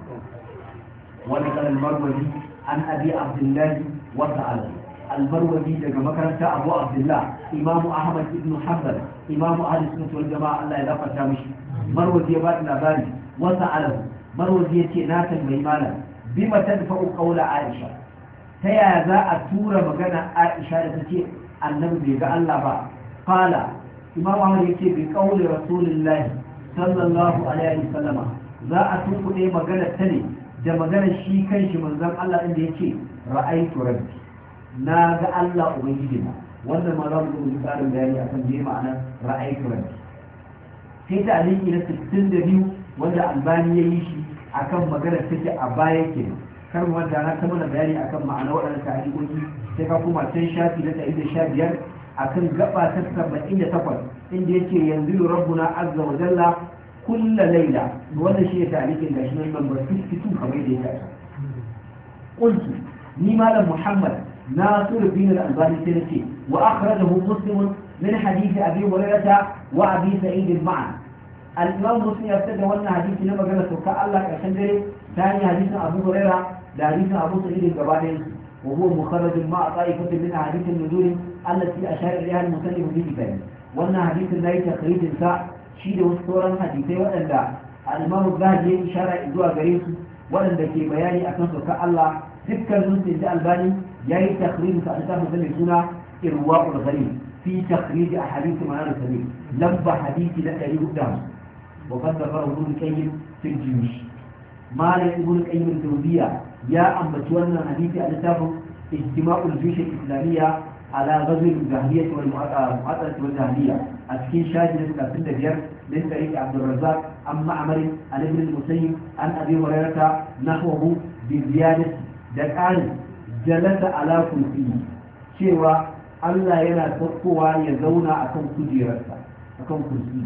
wani kan al-marwazi an abi abdullah wa ta'ala al-marwazi daga makaranta abu abdullah imamu ahmad ibn hanbal imamu ahli sunnah wal jamaa Allah ya gafarta mishi marwazi ya ba da labari wa ta'ala marwazi yace na tambayi malam bima tadfa'u qawla aisha ta yaya za a tura magana aisha da tace annabi bai ga Allah ba qala imam ahmad yake bi qawli rasulullahi sallallahu alaihi wasallam za a tunkuɗe magana ta ne da magana shi kanshi manzon Allah inda yake ra'aytu rabbi na ga Allah ubangiji na wanda ma za mu yi tsarin bayani akan me ma'anar ra'aytu rabbi sai ta aliki na sittin da biyu wanda albani ya yi shi akan magana take a baya kenan kar mu wanda na ta mana bayani akan ma'anar waɗannan ta'alikoki sai ka kuma can shafi na ɗari da sha biyar akan gaba ta saba'in da takwas inda yake yanzu rabbuna azza wa jalla kulla laila wannan shi ya tarihin gashi nan number fifty-two kamar da ya tafi qultu ni malam muhammad nasir bin al-albani sai nace wa akhrajahu muslim min hadith abi hurairah wa abi sa'id al-ma'an al-imam muslim ya tada wannan hadisi na magana sauka Allah karshen dare ta hanyar hadisin abu hurairah da hadisin abu sa'id gabanin وهو مخرج مع طائفة من أحاديث النزول التي أشار إليها المسلم في كتابه وأن حديث لا تخريج الساعة شيء وصورا حديثي وأن الإمام الذهبي إشارة إذوا غريس وأن ذكي بياني أكنس كالله تذكر المسلم الألباني جاي تخريج فأنتم مسلمون إرواء الغريب في تخريج أحاديث منار السبيل لب حديث لا يريد قدامه وقد ذكره ابن القيم في الجيوش مالك ابن القيم الجوزية يا أم بتولنا حديث الكتاب اجتماع الجيوش الإسلامية على غزو الجاهلية والمعطلة والجاهلية أسكين شاهد لكتاب بير من طريق عبد الرزاق عن معمر عن ابن المسيب عن أبي هريرة نحوه بزيادة دكان جلس على كرسيه شوى Allah yana saukowa ya zauna akan kujerarsa akan kursi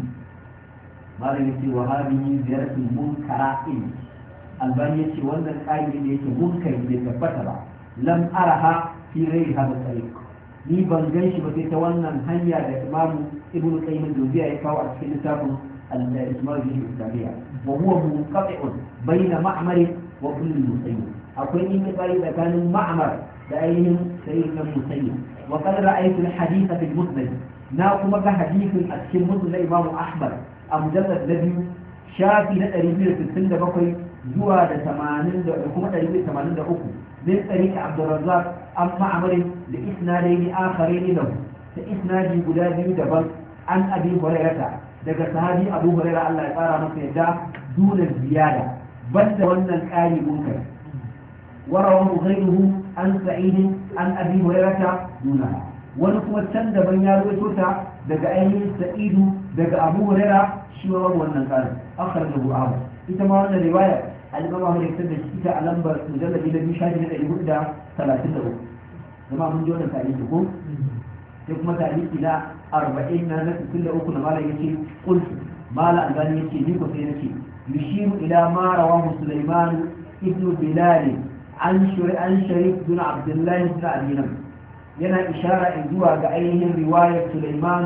malam yace wa hadhihi ziyaratu munkara'in albani yace wannan ƙa'ida ne yake munkari bai tabbata ba lam araha fi ghairi hadha tariq ni ban gan shi ba sai ta wannan hanya da imamu ibnu qayyim al-jawziyya ya kawo a cikin littafin al-ismail al-islamiyya wa huwa munqati'un bayna ma'mar wa kulli musayyib akwai inqita'i tsakanin ma'mar da ainihin sayyidina musayyib وقد رأيت الحديث في المسند ناقم حديث أسكن مسند الإمام أحمد أمجد الذي شافي لتريبية في السند بقي زواد ثمانين حكومة تريبية ثمانين أكو من طريق عبد الرزاق أم معمر لإسنادين آخرين له لإسناد جلابي دبل عن أبي هريرة daga sahabi Abu Hurairah Allah ya tsara masa yadda duna ziyada banda wannan ƙari munkar warawahu ghayruhu an sa'id an abi hurairah duna wani kuma can daban ya rawaito ta daga ainihin sa'idu daga abu hurairah shi ma wannan ƙarin akhrajahu Ahmad ita ma wannan riwaya al-Imam Ahmad ya tada shi ta a lambar mujalladi na biyu shafi na ɗari hudu da talatin da uku zama mun ji wannan tarihi ko sai kuma tarihi na arba'in na na sittin da uku na malam yace qultu malam albani yace ni ko sai nace yushiru ila ma rawahu Sulaiman ibn Bilal an shuri an sharif bin Abdullah ibn Abi Nam yana ishara zuwa ga ainihin riwayar Sulaiman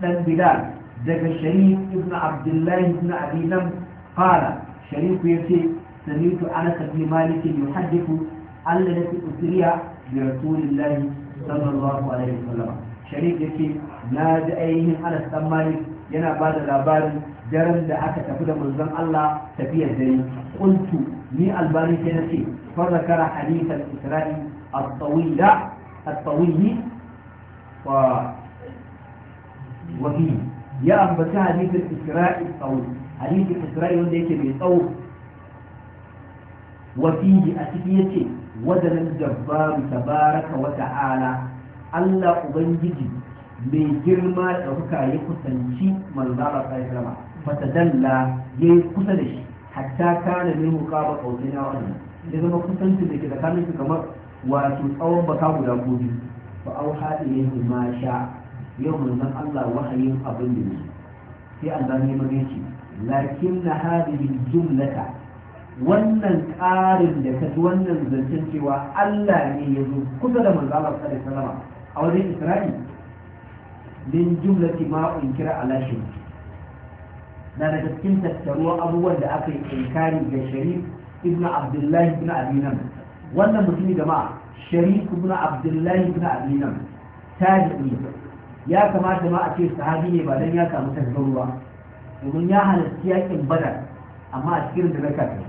dan bilal daga sharif ibn abdullah ibn abi nam qala sharif yace sami'tu anas ibn malik yuhaddithu alladhi usriya bi rasulillahi sallallahu alaihi wasallam sharif yace na ji ainihin anas dan malik yana ba da labarin daren da aka tafi da manzon Allah tafiyar dare qultu ni albani sai nace fa zakara hadith al-isra'i at-tawila at-tawili wa wa fi ya ambata hadith al-isra'i at-tawil hadith al-isra'i wanda yake mai tsawo wa fi a cikin yace wadannan jabbaru tabaraka wa ta'ala Allah ubangiji mai girma da kuka yi kusanci manzara sai salama fatadalla yayi kusa da shi hatta kana min muqaba qawlina wa anna da zama kusanci da ke tsakanin su kamar wato tsawon baka guda ko biyu fa auha ilayhi ma sha yau manzon Allah wahayin abin da yake sai Allah ne mai ce lakin hadhihi jumlata wannan ƙarin da kaji wannan zancen cewa Allah ne ya zo kusa da manzon Allah sallallahu alaihi wasallam a wajen Isra'il min jumlati ma unkira ala shi na daga cikin tattaruwa abubuwan da aka yi inkari ga sharif ibn abdullahi ibn abinan wannan mutumin jama'a sharif ibn abdullahi ibn abinan tabi'i ya kamata ma a ce sahabi ne ba dan ya samu tasgaruwa domin ya halarci yakin badar amma a cikin da na kafin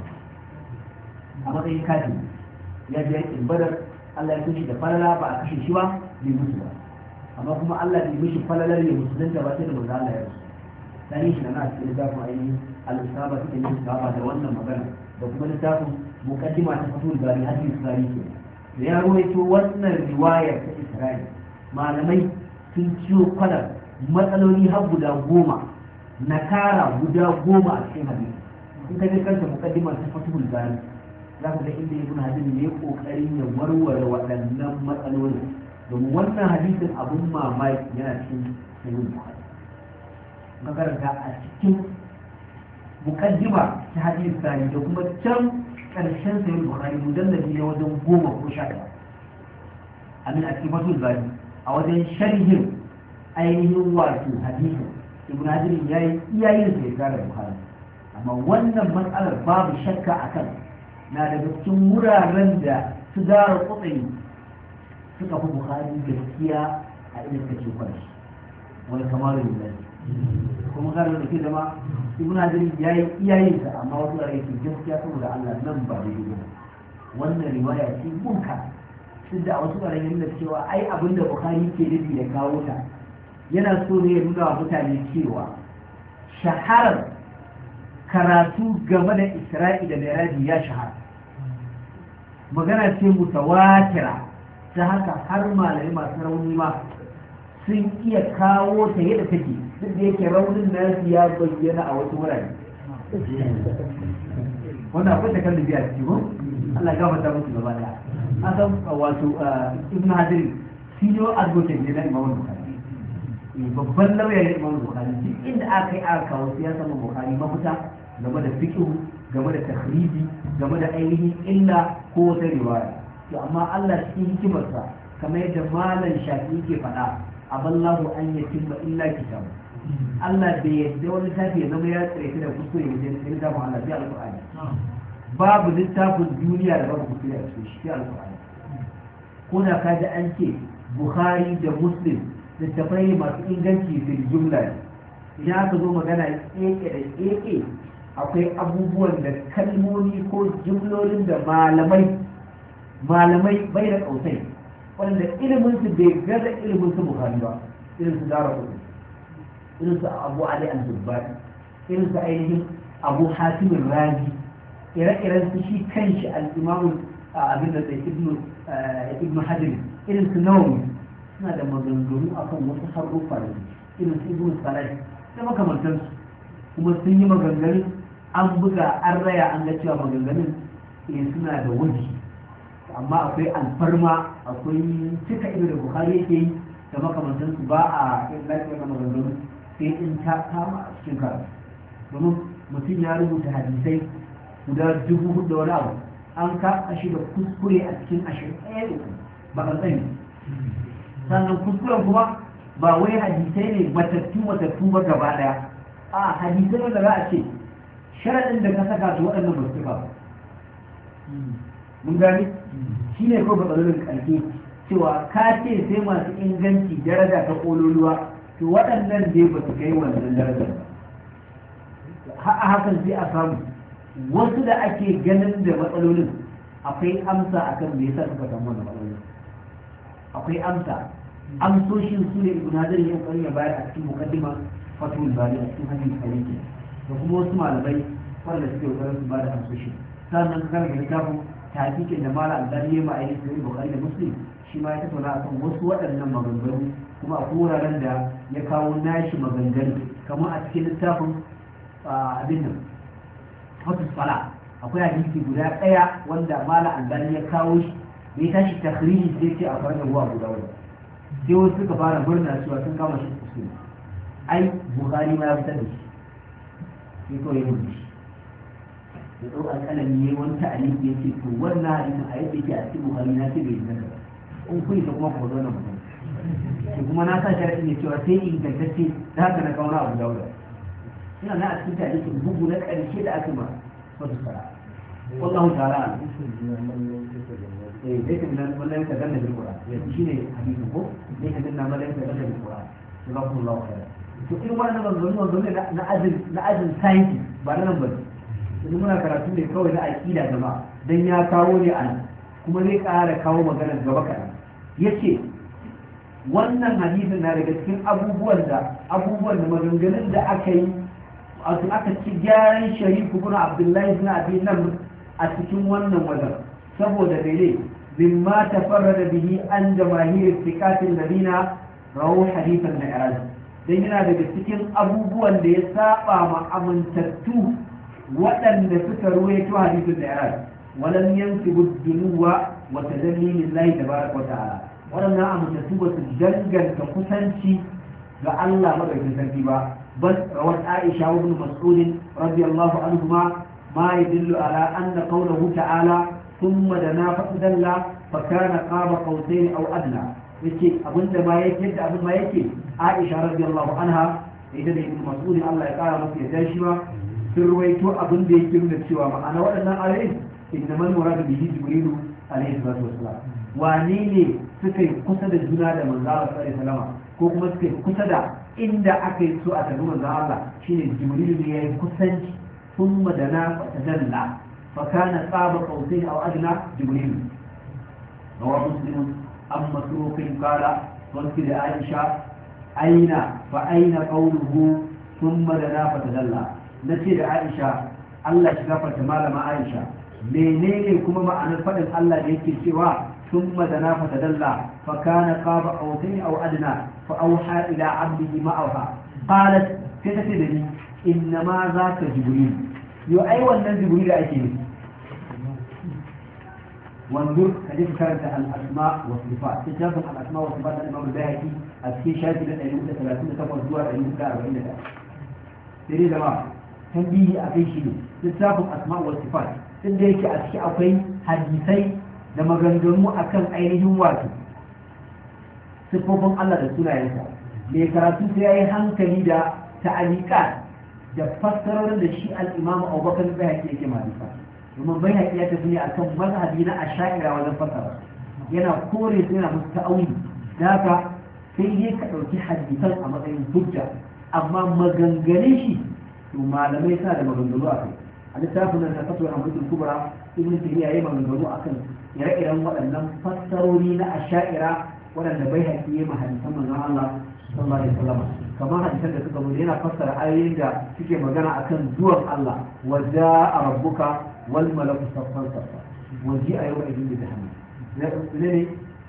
a matsayin kafin ya je yakin badar Allah ya kashe da falala ba a kashe shi ba bai mutu ba amma kuma Allah bai mishi falalar ya musulunta ba sai da manzo Allah ya rasu tarihi na na cikin littafin ainihin al-isaba take yin saba da wannan magana da kuma littafin muqaddima ta fatul bari hadisi sari ke da ya ruwaito wannan riwayar ta Isra'il malamai sun ciwo kwalar matsaloli har guda goma nakara guda goma a cikin hadisi in ka je kanta muqaddima ta fatul bari za ka ga inda ibn hajar ne kokarin ya warware waɗannan matsaloli domin wannan hadisin abun mamaki yana cikin sahih bukhari makaranta a cikin mukaddima ta hadisi sani da kuma can karshen sahih bukhari mujallabi na wajen goma ko sha ɗaya amin a cikin fatul bari a wajen sharhin ainihin wato hadisin ibn hajar ya yi iyayen sai ya bukhari amma wannan matsalar babu shakka akan na daga cikin wuraren da su gara kutsayi suka fi bukhari gaskiya a irin kake kwanci wani kamar yin zai kuma gano da ke zama ibn hajar ya yi iyayensa amma wasu da yake gaskiya saboda Allah nan ba da yi wannan riwaya ce bunka duk da a wasu ɓarayin da cewa ai abin da bukhari ke nufi da kawo ta yana so ne ya nuna wa mutane cewa shaharar karatu game da isra'i da mi'raji ya shahara magana ce mutawatira ta haka har malami masu rauni ma sun iya kawo ta yadda take duk da yake raunin nasu ya bayyana a wasu wurare wanda akwai takar da biya ciki ko Allah ya gafarta musu gaba daya an san wato ibn hajar senior advocate ne na Imam Bukhari babban lauya ne Imam Bukhari duk inda aka yi aka kawo siyasar Bukhari mafita game da fiqh game da takhriji game da ainihin illa ko wata riwaya to amma Allah cikin hikimarsa kamar yadda malam Shafi'i ke faɗa aballahu an yatimma illa kitab Allah bai yadda wani tafi ya zama ya tsare da kuskure wajen littafin Allah sai alƙur'ani babu littafin duniya da babu kuskure a cikin shi alƙur'ani ko da ka ji an ce Bukhari da Muslim littafai masu inganci fil jumla idan aka zo magana keke da keke akwai abubuwan da kalmomi ko jumlolin da malamai malamai bai da kausai wanda ilimin su bai gaza ilimin su Bukhari ba irin su dara kudu irin su Abu Ali al-Dubbari irin su ainihin Abu Hatim al-Razi ire-iren su shi kanshi al-Imam abin da sai Ibn Ibn Hajar irin su Nawawi suna da maganganu akan wasu haruffa da irin su Ibn Salah da makamantansu kuma sun yi maganganu an buga an raya an ga cewa maganganun suna da waje amma akwai alfarma akwai cika ido da Bukhari yake yi da makamantansu ba a yin lafiyar da maganganu sai in ta kama a cikin karatu domin mutum ya rubuta hadisai guda dubu hudu da wani abu an ka shi da kuskure a cikin ashirin ɗaya da ba ka sani sannan kuskuren kuma ba wai hadisai ne matattu matattu ba gaba daya a hadisai wanda za a ce sharadin da ka saka su waɗannan ba su ba mun gani shi ne kawai matsalolin ƙarfi cewa ka ce sai masu inganci daraja ta ƙololuwa to waɗannan dai ba su kai wannan darajar ba a hakan sai a samu wasu da ake ganin da matsalolin akwai amsa akan me yasa suka samu wannan matsalolin akwai amsa amsoshin su ne ibn hajar ya kokari ya bayar a cikin muqaddima fatul bari a cikin hadisi sarki da kuma wasu malamai wanda suke kokarin su bada amsoshi sannan ka karanta littafin tahqiqin da mala al-dani ma ayi sai bukhari da muslim shi ma ya tattauna akan wasu waɗannan maganganu kuma a wuraren da ya kawo nashi maganganu kamar a cikin littafin abin nan fatul sala akwai hadisi guda ɗaya wanda mala al-dani ya kawo shi bai tashi takhriji sai ce a fara ruwa guda wanda sai wasu suka fara murna cewa sun kama shi kuskure ai bukhari ma ya fitar da shi sai kawai ya mutu shi ya ɗau alƙalami ya wani ta'aliki ya ce to wannan hadisin a yadda yake a cikin bukhari na ce bai zaka ba in kun ta kuma ku zo na mutum to kuma na sa sharaɗin ne cewa sai ingantacce da haka na kawo na abu dauda ina na a cikin ta'alikin bugu na ƙarshe da aka ma wasu sara wallahu ta'ala ليس من من لا يتغنى بالقرآن شيء حديث هو ليس منا من لا يتغنى بالقرآن جزاكم الله خيرا to irin wannan maganganun wanda na ajin na ajin science ba na nan bane yanzu muna karatu ne kawai na aqida jama'a dan ya kawo ne anan kuma zai ƙara kawo maganar gaba kaɗan yace wannan hadisin na daga cikin abubuwan da abubuwan da maganganun da aka yi wato aka ci gyaran sharifu ibn abdullahi ibn abi namr a cikin wannan wajen saboda mene mimma tafarrada bihi an jamahir thiqatil ladina rawu hadithan mi'raj dan yana daga cikin abubuwan da ya saba ma amintattu waɗanda suka ruwaito hadithan mi'raj walam yansibu dunuwa wa tadalli lillahi tabaraka wa ta'ala waɗannan amintattu ba su danganta kusanci ga Allah madaukakin sarki ba bal rawat Aisha wa ibn Mas'ud radiyallahu anhuma ma yadullu ala anna qawluhu ta'ala ثم دنا فتدلى فكان قاب قوسين او ادنى yace abinda ma yake da abin ma yake Aisha radiyallahu anha ita da Ibn Mas'ud Allah ya kara masa yadda shi ma sun ruwaito abin da yake nuna cewa ma'ana waɗannan ayoyin inna man muradu bihi Jibril alayhi salatu wassalam wani ne suka yi kusa da juna da manzo Allah sallallahu alaihi wasallam ko kuma suka yi kusa da inda aka yi so a tabi manzo Allah shine Jibril ne yayi kusanci thumma dana fatadalla فكان قاب قوسين او ادنى جبريل رواه مسلم عن مسروق قال قلت لعائشه اين فاين قوله ثم دنا فتدلى نتي لعائشه الله شغفت مالما عائشه menene kuma ma'anar fadin Allah da yake cewa thumma dana fatadalla fa kana qaba qawsayn aw adna fa awha ila 'abdihi ma awha qalat sai tace da ni inna ma zaka jibril yo ai wannan jibril da ake nufi وانظر حديث كانت الاسماء والصفات تجاوز الاسماء والصفات الامام البيهقي في شاهد الى ثلاثين تفضل دور الى أربعين دقيقه سيري جماعه تنبيه akai shi ne littafin asma wa sifat din da yake a ciki akwai hadisai da maganganu akan ainihin wato sifofin Allah da sunayensa mai karatu sai yayi hankali da ta'aliqat da fassarorin da shi al-imam Abubakar Bayhaqi yake malifa domin bai haƙi ya tafi ne a kan mazhabi na asha'ira wajen fasara yana kore su yana musu ta'auni da haka sai dai ka ɗauki hadisan a matsayin hujja amma maganganun shi to malamai suna da maganganu a kai a littafin nan na fatuwar hamdul kubra ibn taymiya yayi maganganu akan ire-iren waɗannan fassarori na asha'ira waɗanda bai haƙi ya ma hadisan manzon Allah sallallahu alaihi wasallam kamar hadisan da suka zo yana fassara ayoyin da suke magana akan zuwan Allah wa ja'a rabbuka wal malaku saffan saffa wa ji'a yawma idin bi jahannam ne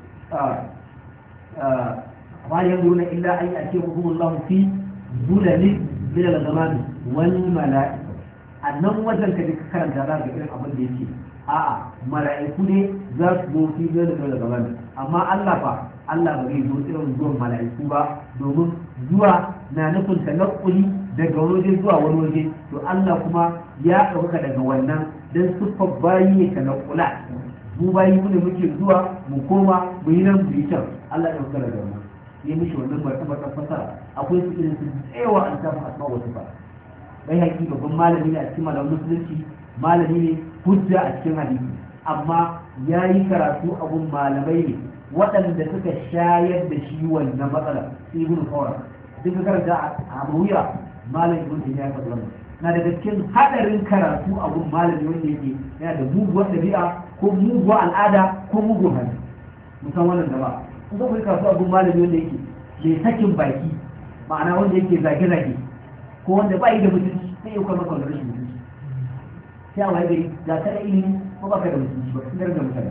a ma yanzuruna illa an ya'tiyakum Allah fi zulalin min al-ghamam wal mala'ika annan wajen ka duka karanta za ka irin abin da yake a'a mala'iku ne za su zo fi zulalin min al-ghamam amma Allah fa Allah ba zai zo irin zuwan mala'iku ba domin zuwa na nufin tanakkuli daga waje zuwa wani waje to Allah kuma ya ɗauka daga wannan don siffar bayi ne tanakkula mu bayi mu ne muke zuwa mu koma mu yi nan mu yi can Allah ya ɗauka daga wannan ya mishi wannan martaba fasara akwai su irin su tsayawa an samu asma wasu ba bai haƙi babban malami ne a cikin malamin musulunci malami ne hujja a cikin hadisi amma ya yi karatu a gun malamai ne waɗanda suka shayar da shi wannan matsala su ibn fawra duk karanta a wuya malam ibn ya faɗi wannan na daga cikin haɗarin karatu a gun malami wanda yake yana da muguwar ɗabi'a ko muguwar al'ada ko muguwar hali musan wannan da ba kun ga kuyi karatu a gun malami wanda yake ke sakin baki ma'ana wanda yake zage-zage ko wanda ba yi da mutunci sai yau kama kwanza rashin mutunci sai a waye gari ga ta ilimi ko ba ka da mutunci ba sun da mutane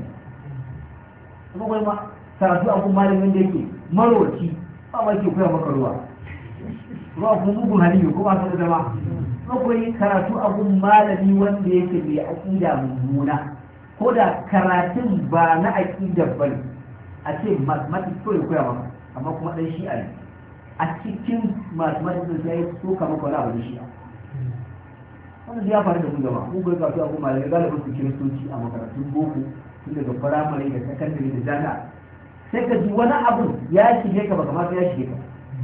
kuma kuma ma karatu a kun malamin da yake marwaci ba ma ke koya maka ruwa ruwa kuma mugun hali ko ba ka da zama akwai karatu a kun malami wanda yake mai aƙida mummuna ko da karatun ba na aƙidar bane a ce mathematics ko ya koya maka amma kuma ɗan shi'a ne a cikin mathematics da ya yi soka maka wani abu da shi'a wannan ya faru da mu gaba mun bai karatu a kuma malamai galibin su kiristoci a makarantun boko tun daga firamare da sakandare da jami'a sai ka ji wani abu ya shige ka ba kamar ya shige ka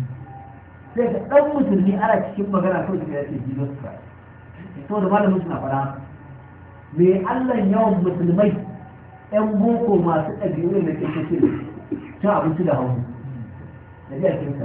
sai ka dan musulmi ana cikin magana kawai da ya ce Jesus Christ to da malamin suna fara me Allah yawan musulmai yan boko masu ɗabi'u da ke cikin cin abinci da hausa da biya kirista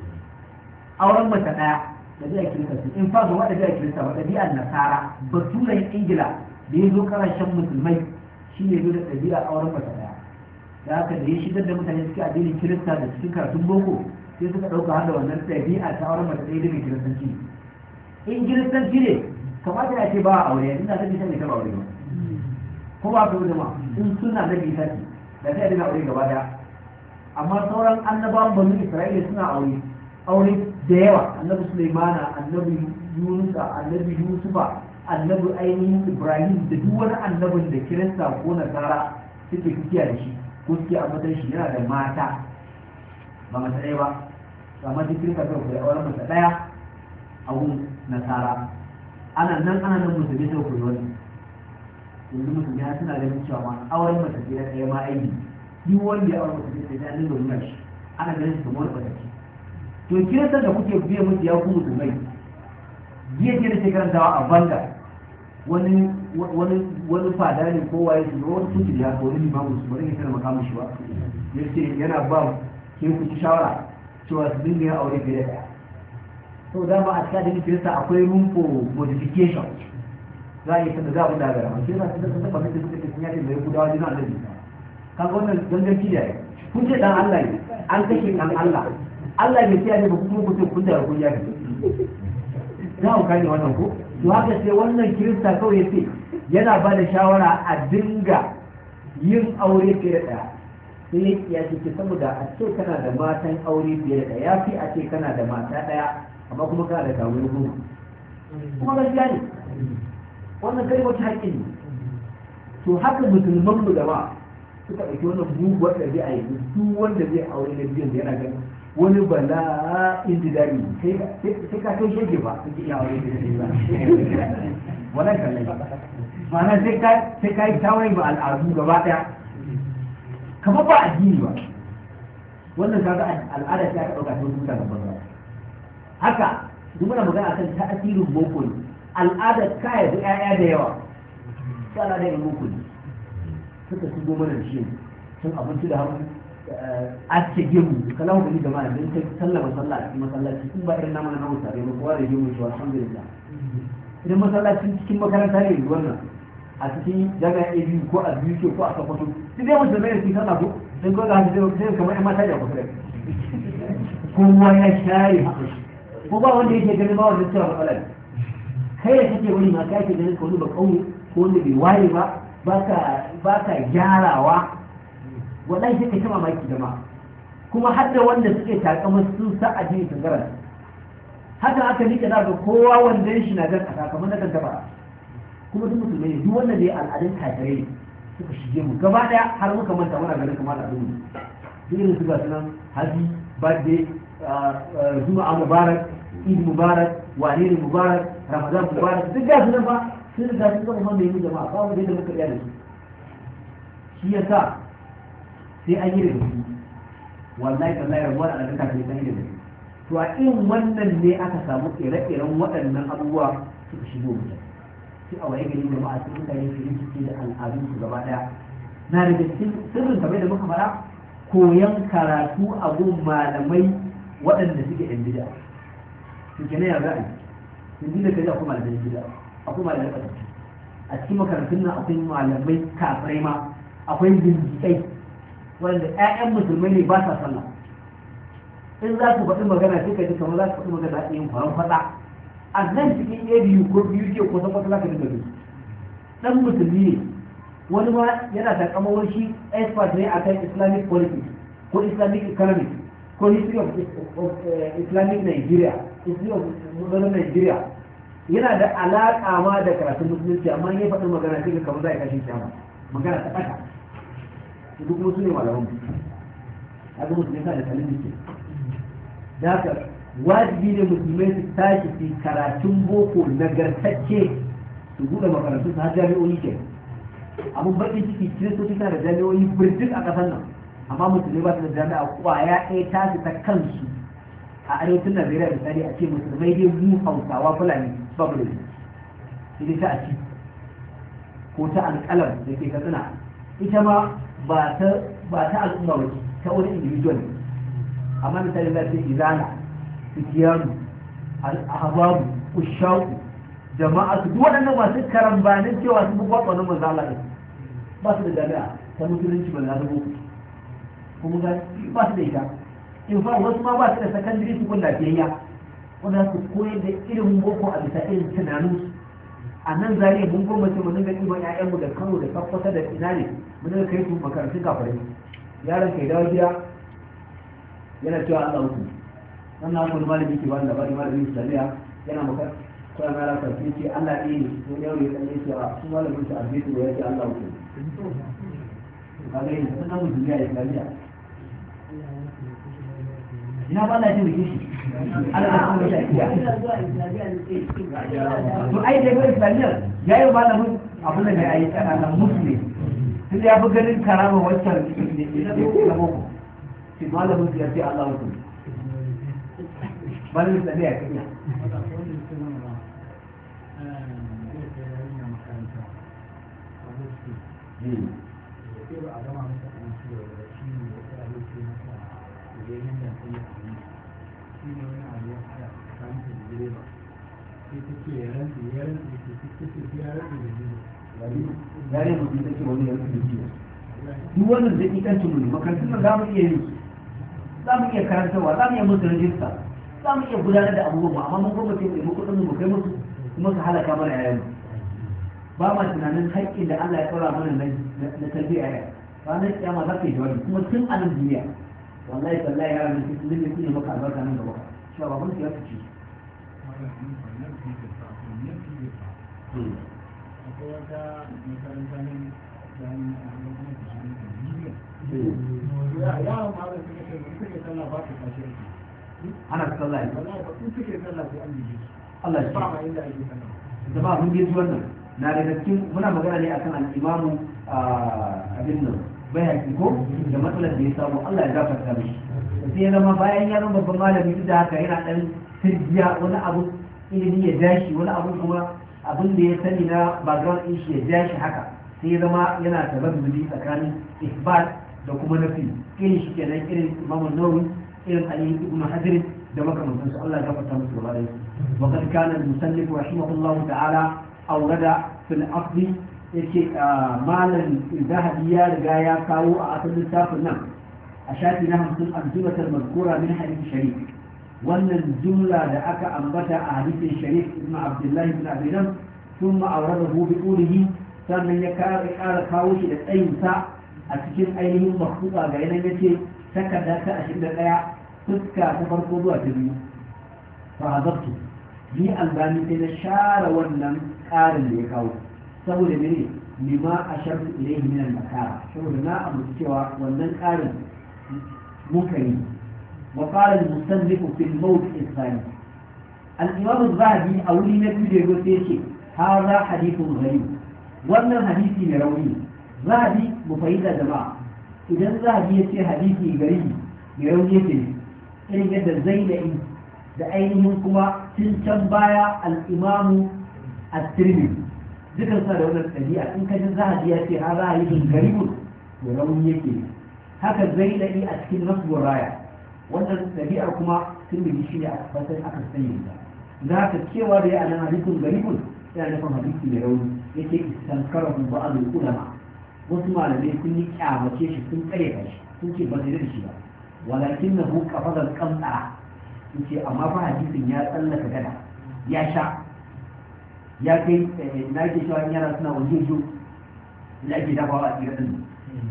auren mace ɗaya da biya kirista in fa zuwa da biya kirista ba ɗabi'ar nasara baturen ingila da ya zo karashen musulmai shi ne zo da ɗabi'ar auren mace ɗaya da haka da ya shigar da mutane suke addinin kirista da cikin karatun boko sai suka ɗauka har da wannan ɗabi'a ta auren mace ɗaya daga kiristanci in kiristanci ne kamata ya ce ba a aure yanzu na ta bisa mai taɓa aure ba ko ba ka ma in suna na bisa ce da sai a daga aure gaba daya amma sauran annabawan banu isra'ila suna aure aure da yawa annabi sulaimana annabi yunusa annabi yusufa annabi ainihin ibrahim da duk wani annabin da kirista ko nasara suke fikiya da shi ko suke ambatan shi yana da mata ba mata ɗaya ba amma duk kirista kawai ku da auren mata ɗaya a gun nasara ana nan ana nan musulmi sai ku wani yanzu musulmi ya suna ganin cewa ma auren mata ɗaya ma aiki duk wanda ya aure mutum sai ya dinga nuna shi ana ganin shi kamar fataki to kirantar da kuke biye musu ya ku musulmai jiya jiya da ke karantawa a banda wani wani wani fada ne ko waye su wani tuki da ya ko wani limamu su bari ya tana makamu shi ba yace yana ba ke ku shawara cewa su dinga yin aure fiye da ɗaya to dama a cikin kirista akwai room for modification za a yi sanda za a buɗa gara amma sai za su da taɓa da suka ce sun yace mai gudawa jina da jina kaga wannan ganganci da kun ce dan Allah ne an kashe dan Allah Allah bai ce ne ba kuma ku ce kun da kun ya ga za ku kane wannan ko to haka sai wannan kirista kawai yace yana ba da shawara a dinga yin aure fiye da daya sai ya ce saboda a ce kana da matan aure fiye da daya ya fi a ce kana da mata daya amma kuma kana da kawo goma kuma gaskiya ne wannan kai wata haƙƙi ne to haka musulman mu da ba suka ɗauki wannan muguwar ɗabi'a yanzu duk wanda zai aure na biyan da yana ganin wani bala'in da dami sai ka kai shege ba suke iya aure da shi ba wannan kallai ma'ana sai ka sai ka yi tawaye ba al'adu gaba ɗaya kamar ba addini ba wannan kaga al'ada ta ka ɗauka ta huta da banza haka duk muna magana kan ta'asirin boko ne al'adar ka yabi 'ya'ya da yawa sai al'ada yin boko ne suka shigo mana da shi sun abinci da hannu a ce gemu kalamu gani jama'a don ta sallama sallah a cikin masallaci in ba irin namu na namu tare ba kowa da gemu shi alhamdulillah idan masallacin cikin makaranta ne wannan a cikin jami'a a biyu ko a biyu ko a sakwato duk dai mutum zai yi sallah ko don ko ga hajji sai kamar yan mata da kusa da kowa ya share haka ko ba wanda yake ganin ba wanda cewa matsala kai da kake wani ma kai ke ganin ka wani ba kauye ko wanda bai waye ba ba ka gyarawa wallahi sai ka ta mamaki da ma kuma har da wanda suke takamar sun sa a jini tangaran haka aka nika za ga kowa wanda shi na gan kasa kamar na kan taba kuma duk musulmai ne duk wanda ne al'adun kafirai suka shige mu gaba daya har muka manta muna ganin kamar al'adu duk irin su ga sunan haji birthday juma'a mubarak eid mubarak wane ne mubarak ramadan mubarak duk ga sunan ba sun da sun zama wanda yi jama'a ba wanda da muka iya da su shi ya sa sai an yi da su wallahi wallahi rabuwar a daga kafin sai da to a irin wannan ne aka samu ire-iren waɗannan abubuwa suka shigo mutum sai a waye gari jama'a sun mutane su yi ciki da al'adun su gaba daya na daga cikin sirrin kamar da muka fara koyan karatu a gun malamai waɗanda suke yan bid'a to kenan ya za'a sun ji da kaji akwai malamai bid'a akwai malamai ƙasa a cikin makarantun nan akwai malamai kafirai ma akwai zindiƙai waɗanda ƴaƴan musulmai ne ba sa sallah in za ku faɗi magana sai ka ji kamar za ku faɗi magana a yin kwaron faɗa a nan cikin a biyu ko biyu ke ko san wata za ka dinga bi dan musulmi ne wani ma yana takamawar shi expert ne akan islamic politics ko islamic economics ko history of, of uh, islamic nigeria history of modern nigeria yana da alaƙa ma da karatun musulunci amma ya faɗi magana sai ka kamar za a kashe kyama magana ta ƙasa duk kuma su ne malaman mu a ga musulmi sa da kalin ke da haka wajibi ne musulmai su tashi su karatun boko nagartacce su buɗe makarantu su har jami'o'i ke abun baƙin ciki kiristoci suna da jami'o'i birjik a ƙasar nan amma musulmai ba su da jami'a ƙwaya ɗaya tashi ta kansu a arewacin najeriya misali a ce musulmai dai mu hausawa fulani babu da su sai ta a ci ko ta alƙalar da ke katsina ita ma ba ta al'umma ba ta wani individual amma misali za ta izana fitiyanu ahbabu ushaku jama'a su duk waɗannan masu karambanin cewa sun bukwa ƙwanon manzo Allah ne ba su da jami'a ta musulunci ba za su boko kuma ga ba su da ita in fa wasu ma ba su da secondary school lafiyayya wanda su koyar da ilimin boko a bisa irin tunanin a nan zariya mun gwamnati mu dinga ɗiban ƴaƴanmu da Kano da Sokoto da ina ne mu dinga kai su makarantun kafirai yaron kai dawo gida yana cewa Allah uku wannan wani malami ke bani labari malamin islamiyya yana maka koya mara karfi ce Allah ɗaya ne ko yau ya tsaye ce a su malamin su arbitu da ya ce Allah uku kaga yin sun nan mutum ya islamiyya ina ba na jin rikici Allah da kuma shakiya to ai da ga islamiyya yayi malamin abin da ya yi tsakanin musulmi tun ya fi ganin karama wancan da boko shi malamin ya ce Allah uku malamin da ya kanya yare mutum ta ce wani yanzu da jiya duk wannan zai ikancin mu ne makarantun nan za mu iya yi za mu iya karantarwa za mu iya musu rajista za mu iya gudanar da abubuwan amma mun gwamnati mu ɗauki kuɗin mu kai musu kuma su halaka mana yayan ba ma tunanin haƙƙin da Allah ya tsara mana na tarbiyya yaya ranar kiyama za ka yi jawabi kuma tun a nan duniya wallahi wallahi yaran da su ne su ne maka albarka nan gaba shi ba ban su ya fice akwai wata makaranta ne da yawon ma da suka ce suke sallah ba su kashe ana sallah ne wallahi ba su suke sallah sai an bige Allah shi ba ma inda ake sallah jama'a mun ji wannan na daga cikin muna magana ne akan al-imamu abin nan bayaki ko da matsalar da ya samu Allah ya gafarta mishi sai ya zama bayan ya zama babban malami duk da haka yana dan sirjiya wani abu ilimi ya dashi wani abu kuma abin da ya sani na background din shi ya dashi haka sai ya zama yana tabazzuli tsakanin isbat da kuma nafi irin shi kenan irin Imam Nawawi irin Ali ibn Hajar da makamantansu Allah ya gafarta musu gaba da su وقد كان المسلم رحمه الله تعالى أورد في الأصل yake malam zahabi ya riga ya kawo a asalin littafin nan a shafi na hamsin al-jumlatul mazkura min hadith sharif wannan jumla da aka ambata a hadithin sharif ibn abdullahi ibn abi nam thumma awradahu bi qulihi sannan ya kara kawo shi da tsayin sa a cikin ainihin makhfuqa ga yanan yace takarda ta ashirin da ɗaya fuska ta farko zuwa ta biyu fa hadabtu ni albani sai na share wannan ƙarin da ya kawo saboda mene lima a sharfi ilaihi min al-makara saboda na abu cewa wannan ƙarin munkari wa qala al-musannif fi al-mawdi' al-thani al-imam az-zahabi a wuri na biyu da yake ce hadha hadithun gharib wannan hadisi ne rauni zahabi mu fahimta jama'a idan zahabi ya ce hadisi garibi mai rauni yake irin yadda zainai da ainihin kuma tun can baya al'imamu a tirmidhi dukan sa da wannan ɗabi'a in ka ji zahabi ya ce ha za a yi bin garibun to rauni yake haka zainai a cikin nasbur raya wannan ɗabi'ar kuma tirmidhi shi ne a fasai aka sani da za ka cewa da ya anan hadisun garibun yana nufin hadisi mai rauni yake istankarahu ba'd ulama wasu malamai sun yi kyamace shi sun tsare ka shi sun ce ba zai da shi ba walakinnahu qafada al-qamta yace amma fa hadisin ya tsallaka gada ya sha ya kai na ke cewa yana suna wajen ju da ake dafawa a tsirin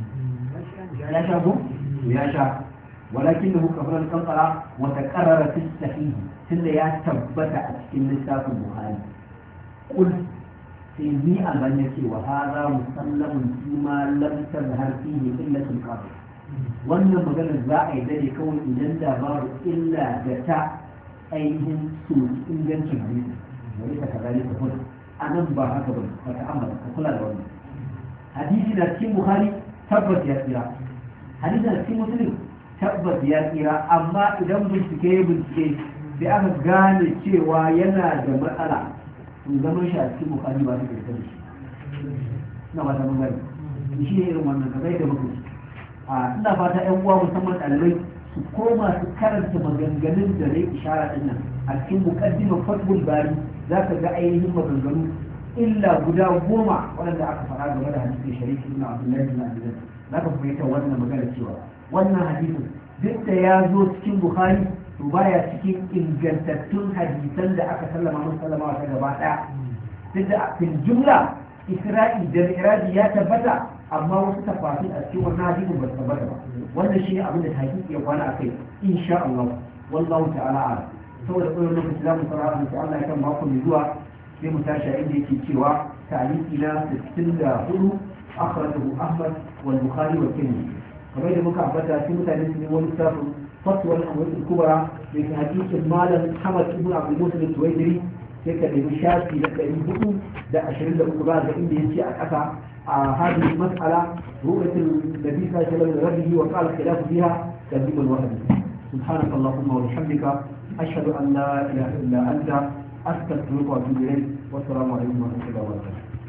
ya sha ko ya sha walakinnahu qafada al-qamta wa taqarrara fi sahih tunda ya tabbata a cikin littafin buhari kul sai ni alban ya ce wa hada musallamun fi ma lam tazhar fihi illa al-qadr wannan magana za a yi dare kawai idan da babu illa da ta ainihin su ingancin hadisi wani ta kaza ne ta hudu a nan ba haka ba ka ta'ammala ka kula da wannan hadisi na cikin buhari tabbas ya tsira hadisi na cikin muslim tabbas ya tsira amma idan bincike ya bincike sai aka gane cewa yana da matsala to zaman shi a cikin buhari ba su kirkar shi na ba ta magana shi ne irin wannan kamar yadda muka ci ina fata yan uwa musamman ɗalibai su koma su karanta maganganun da zai ishara din nan a cikin muqaddimar fathul bari za ka ga ainihin maganganu illa guda goma waɗanda aka faɗa game da hadisin sharif ibn abdullahi ibn abdullah za ka fahimta wannan magana cewa wannan hadisin duk da ya zo cikin bukhari to baya cikin ingantattun hadisan da aka sallama mun sallama ta gaba ɗaya duk da fil jumla isra'i da mi'raji ya tabbata amma wasu tafasil a cikin wannan hadisin ba su tabbata ba wannan shine abin da tahqiq ya kwana akai insha Allah wallahu ta'ala a'lam saboda koyon lokaci zamu fara da Allah ya kan mako mai zuwa sai mu tashi inda yake cewa ta'liqi na sittin da hudu akhrajahu Ahmad wal Bukhari wa Tirmidhi kamar da muka ambata shi mutane su ne wani tafsir fatwa al-awwal al-kubra da ke hadisin malam Hamad ibn Abdul Musa al-Tuwaidiri sai ka nemi shafi da ɗari hudu da ashirin da uku ba ga inda yace a ƙasa هذه المسألة رؤية النبي صلى الله عليه وسلم لربه وقال الخلاف فيها كذب الوهد سبحانك اللهم وبحمدك أشهد أن لا إله إلا أنت أستغفرك وأتوب إليك والسلام عليكم ورحمة الله وبركاته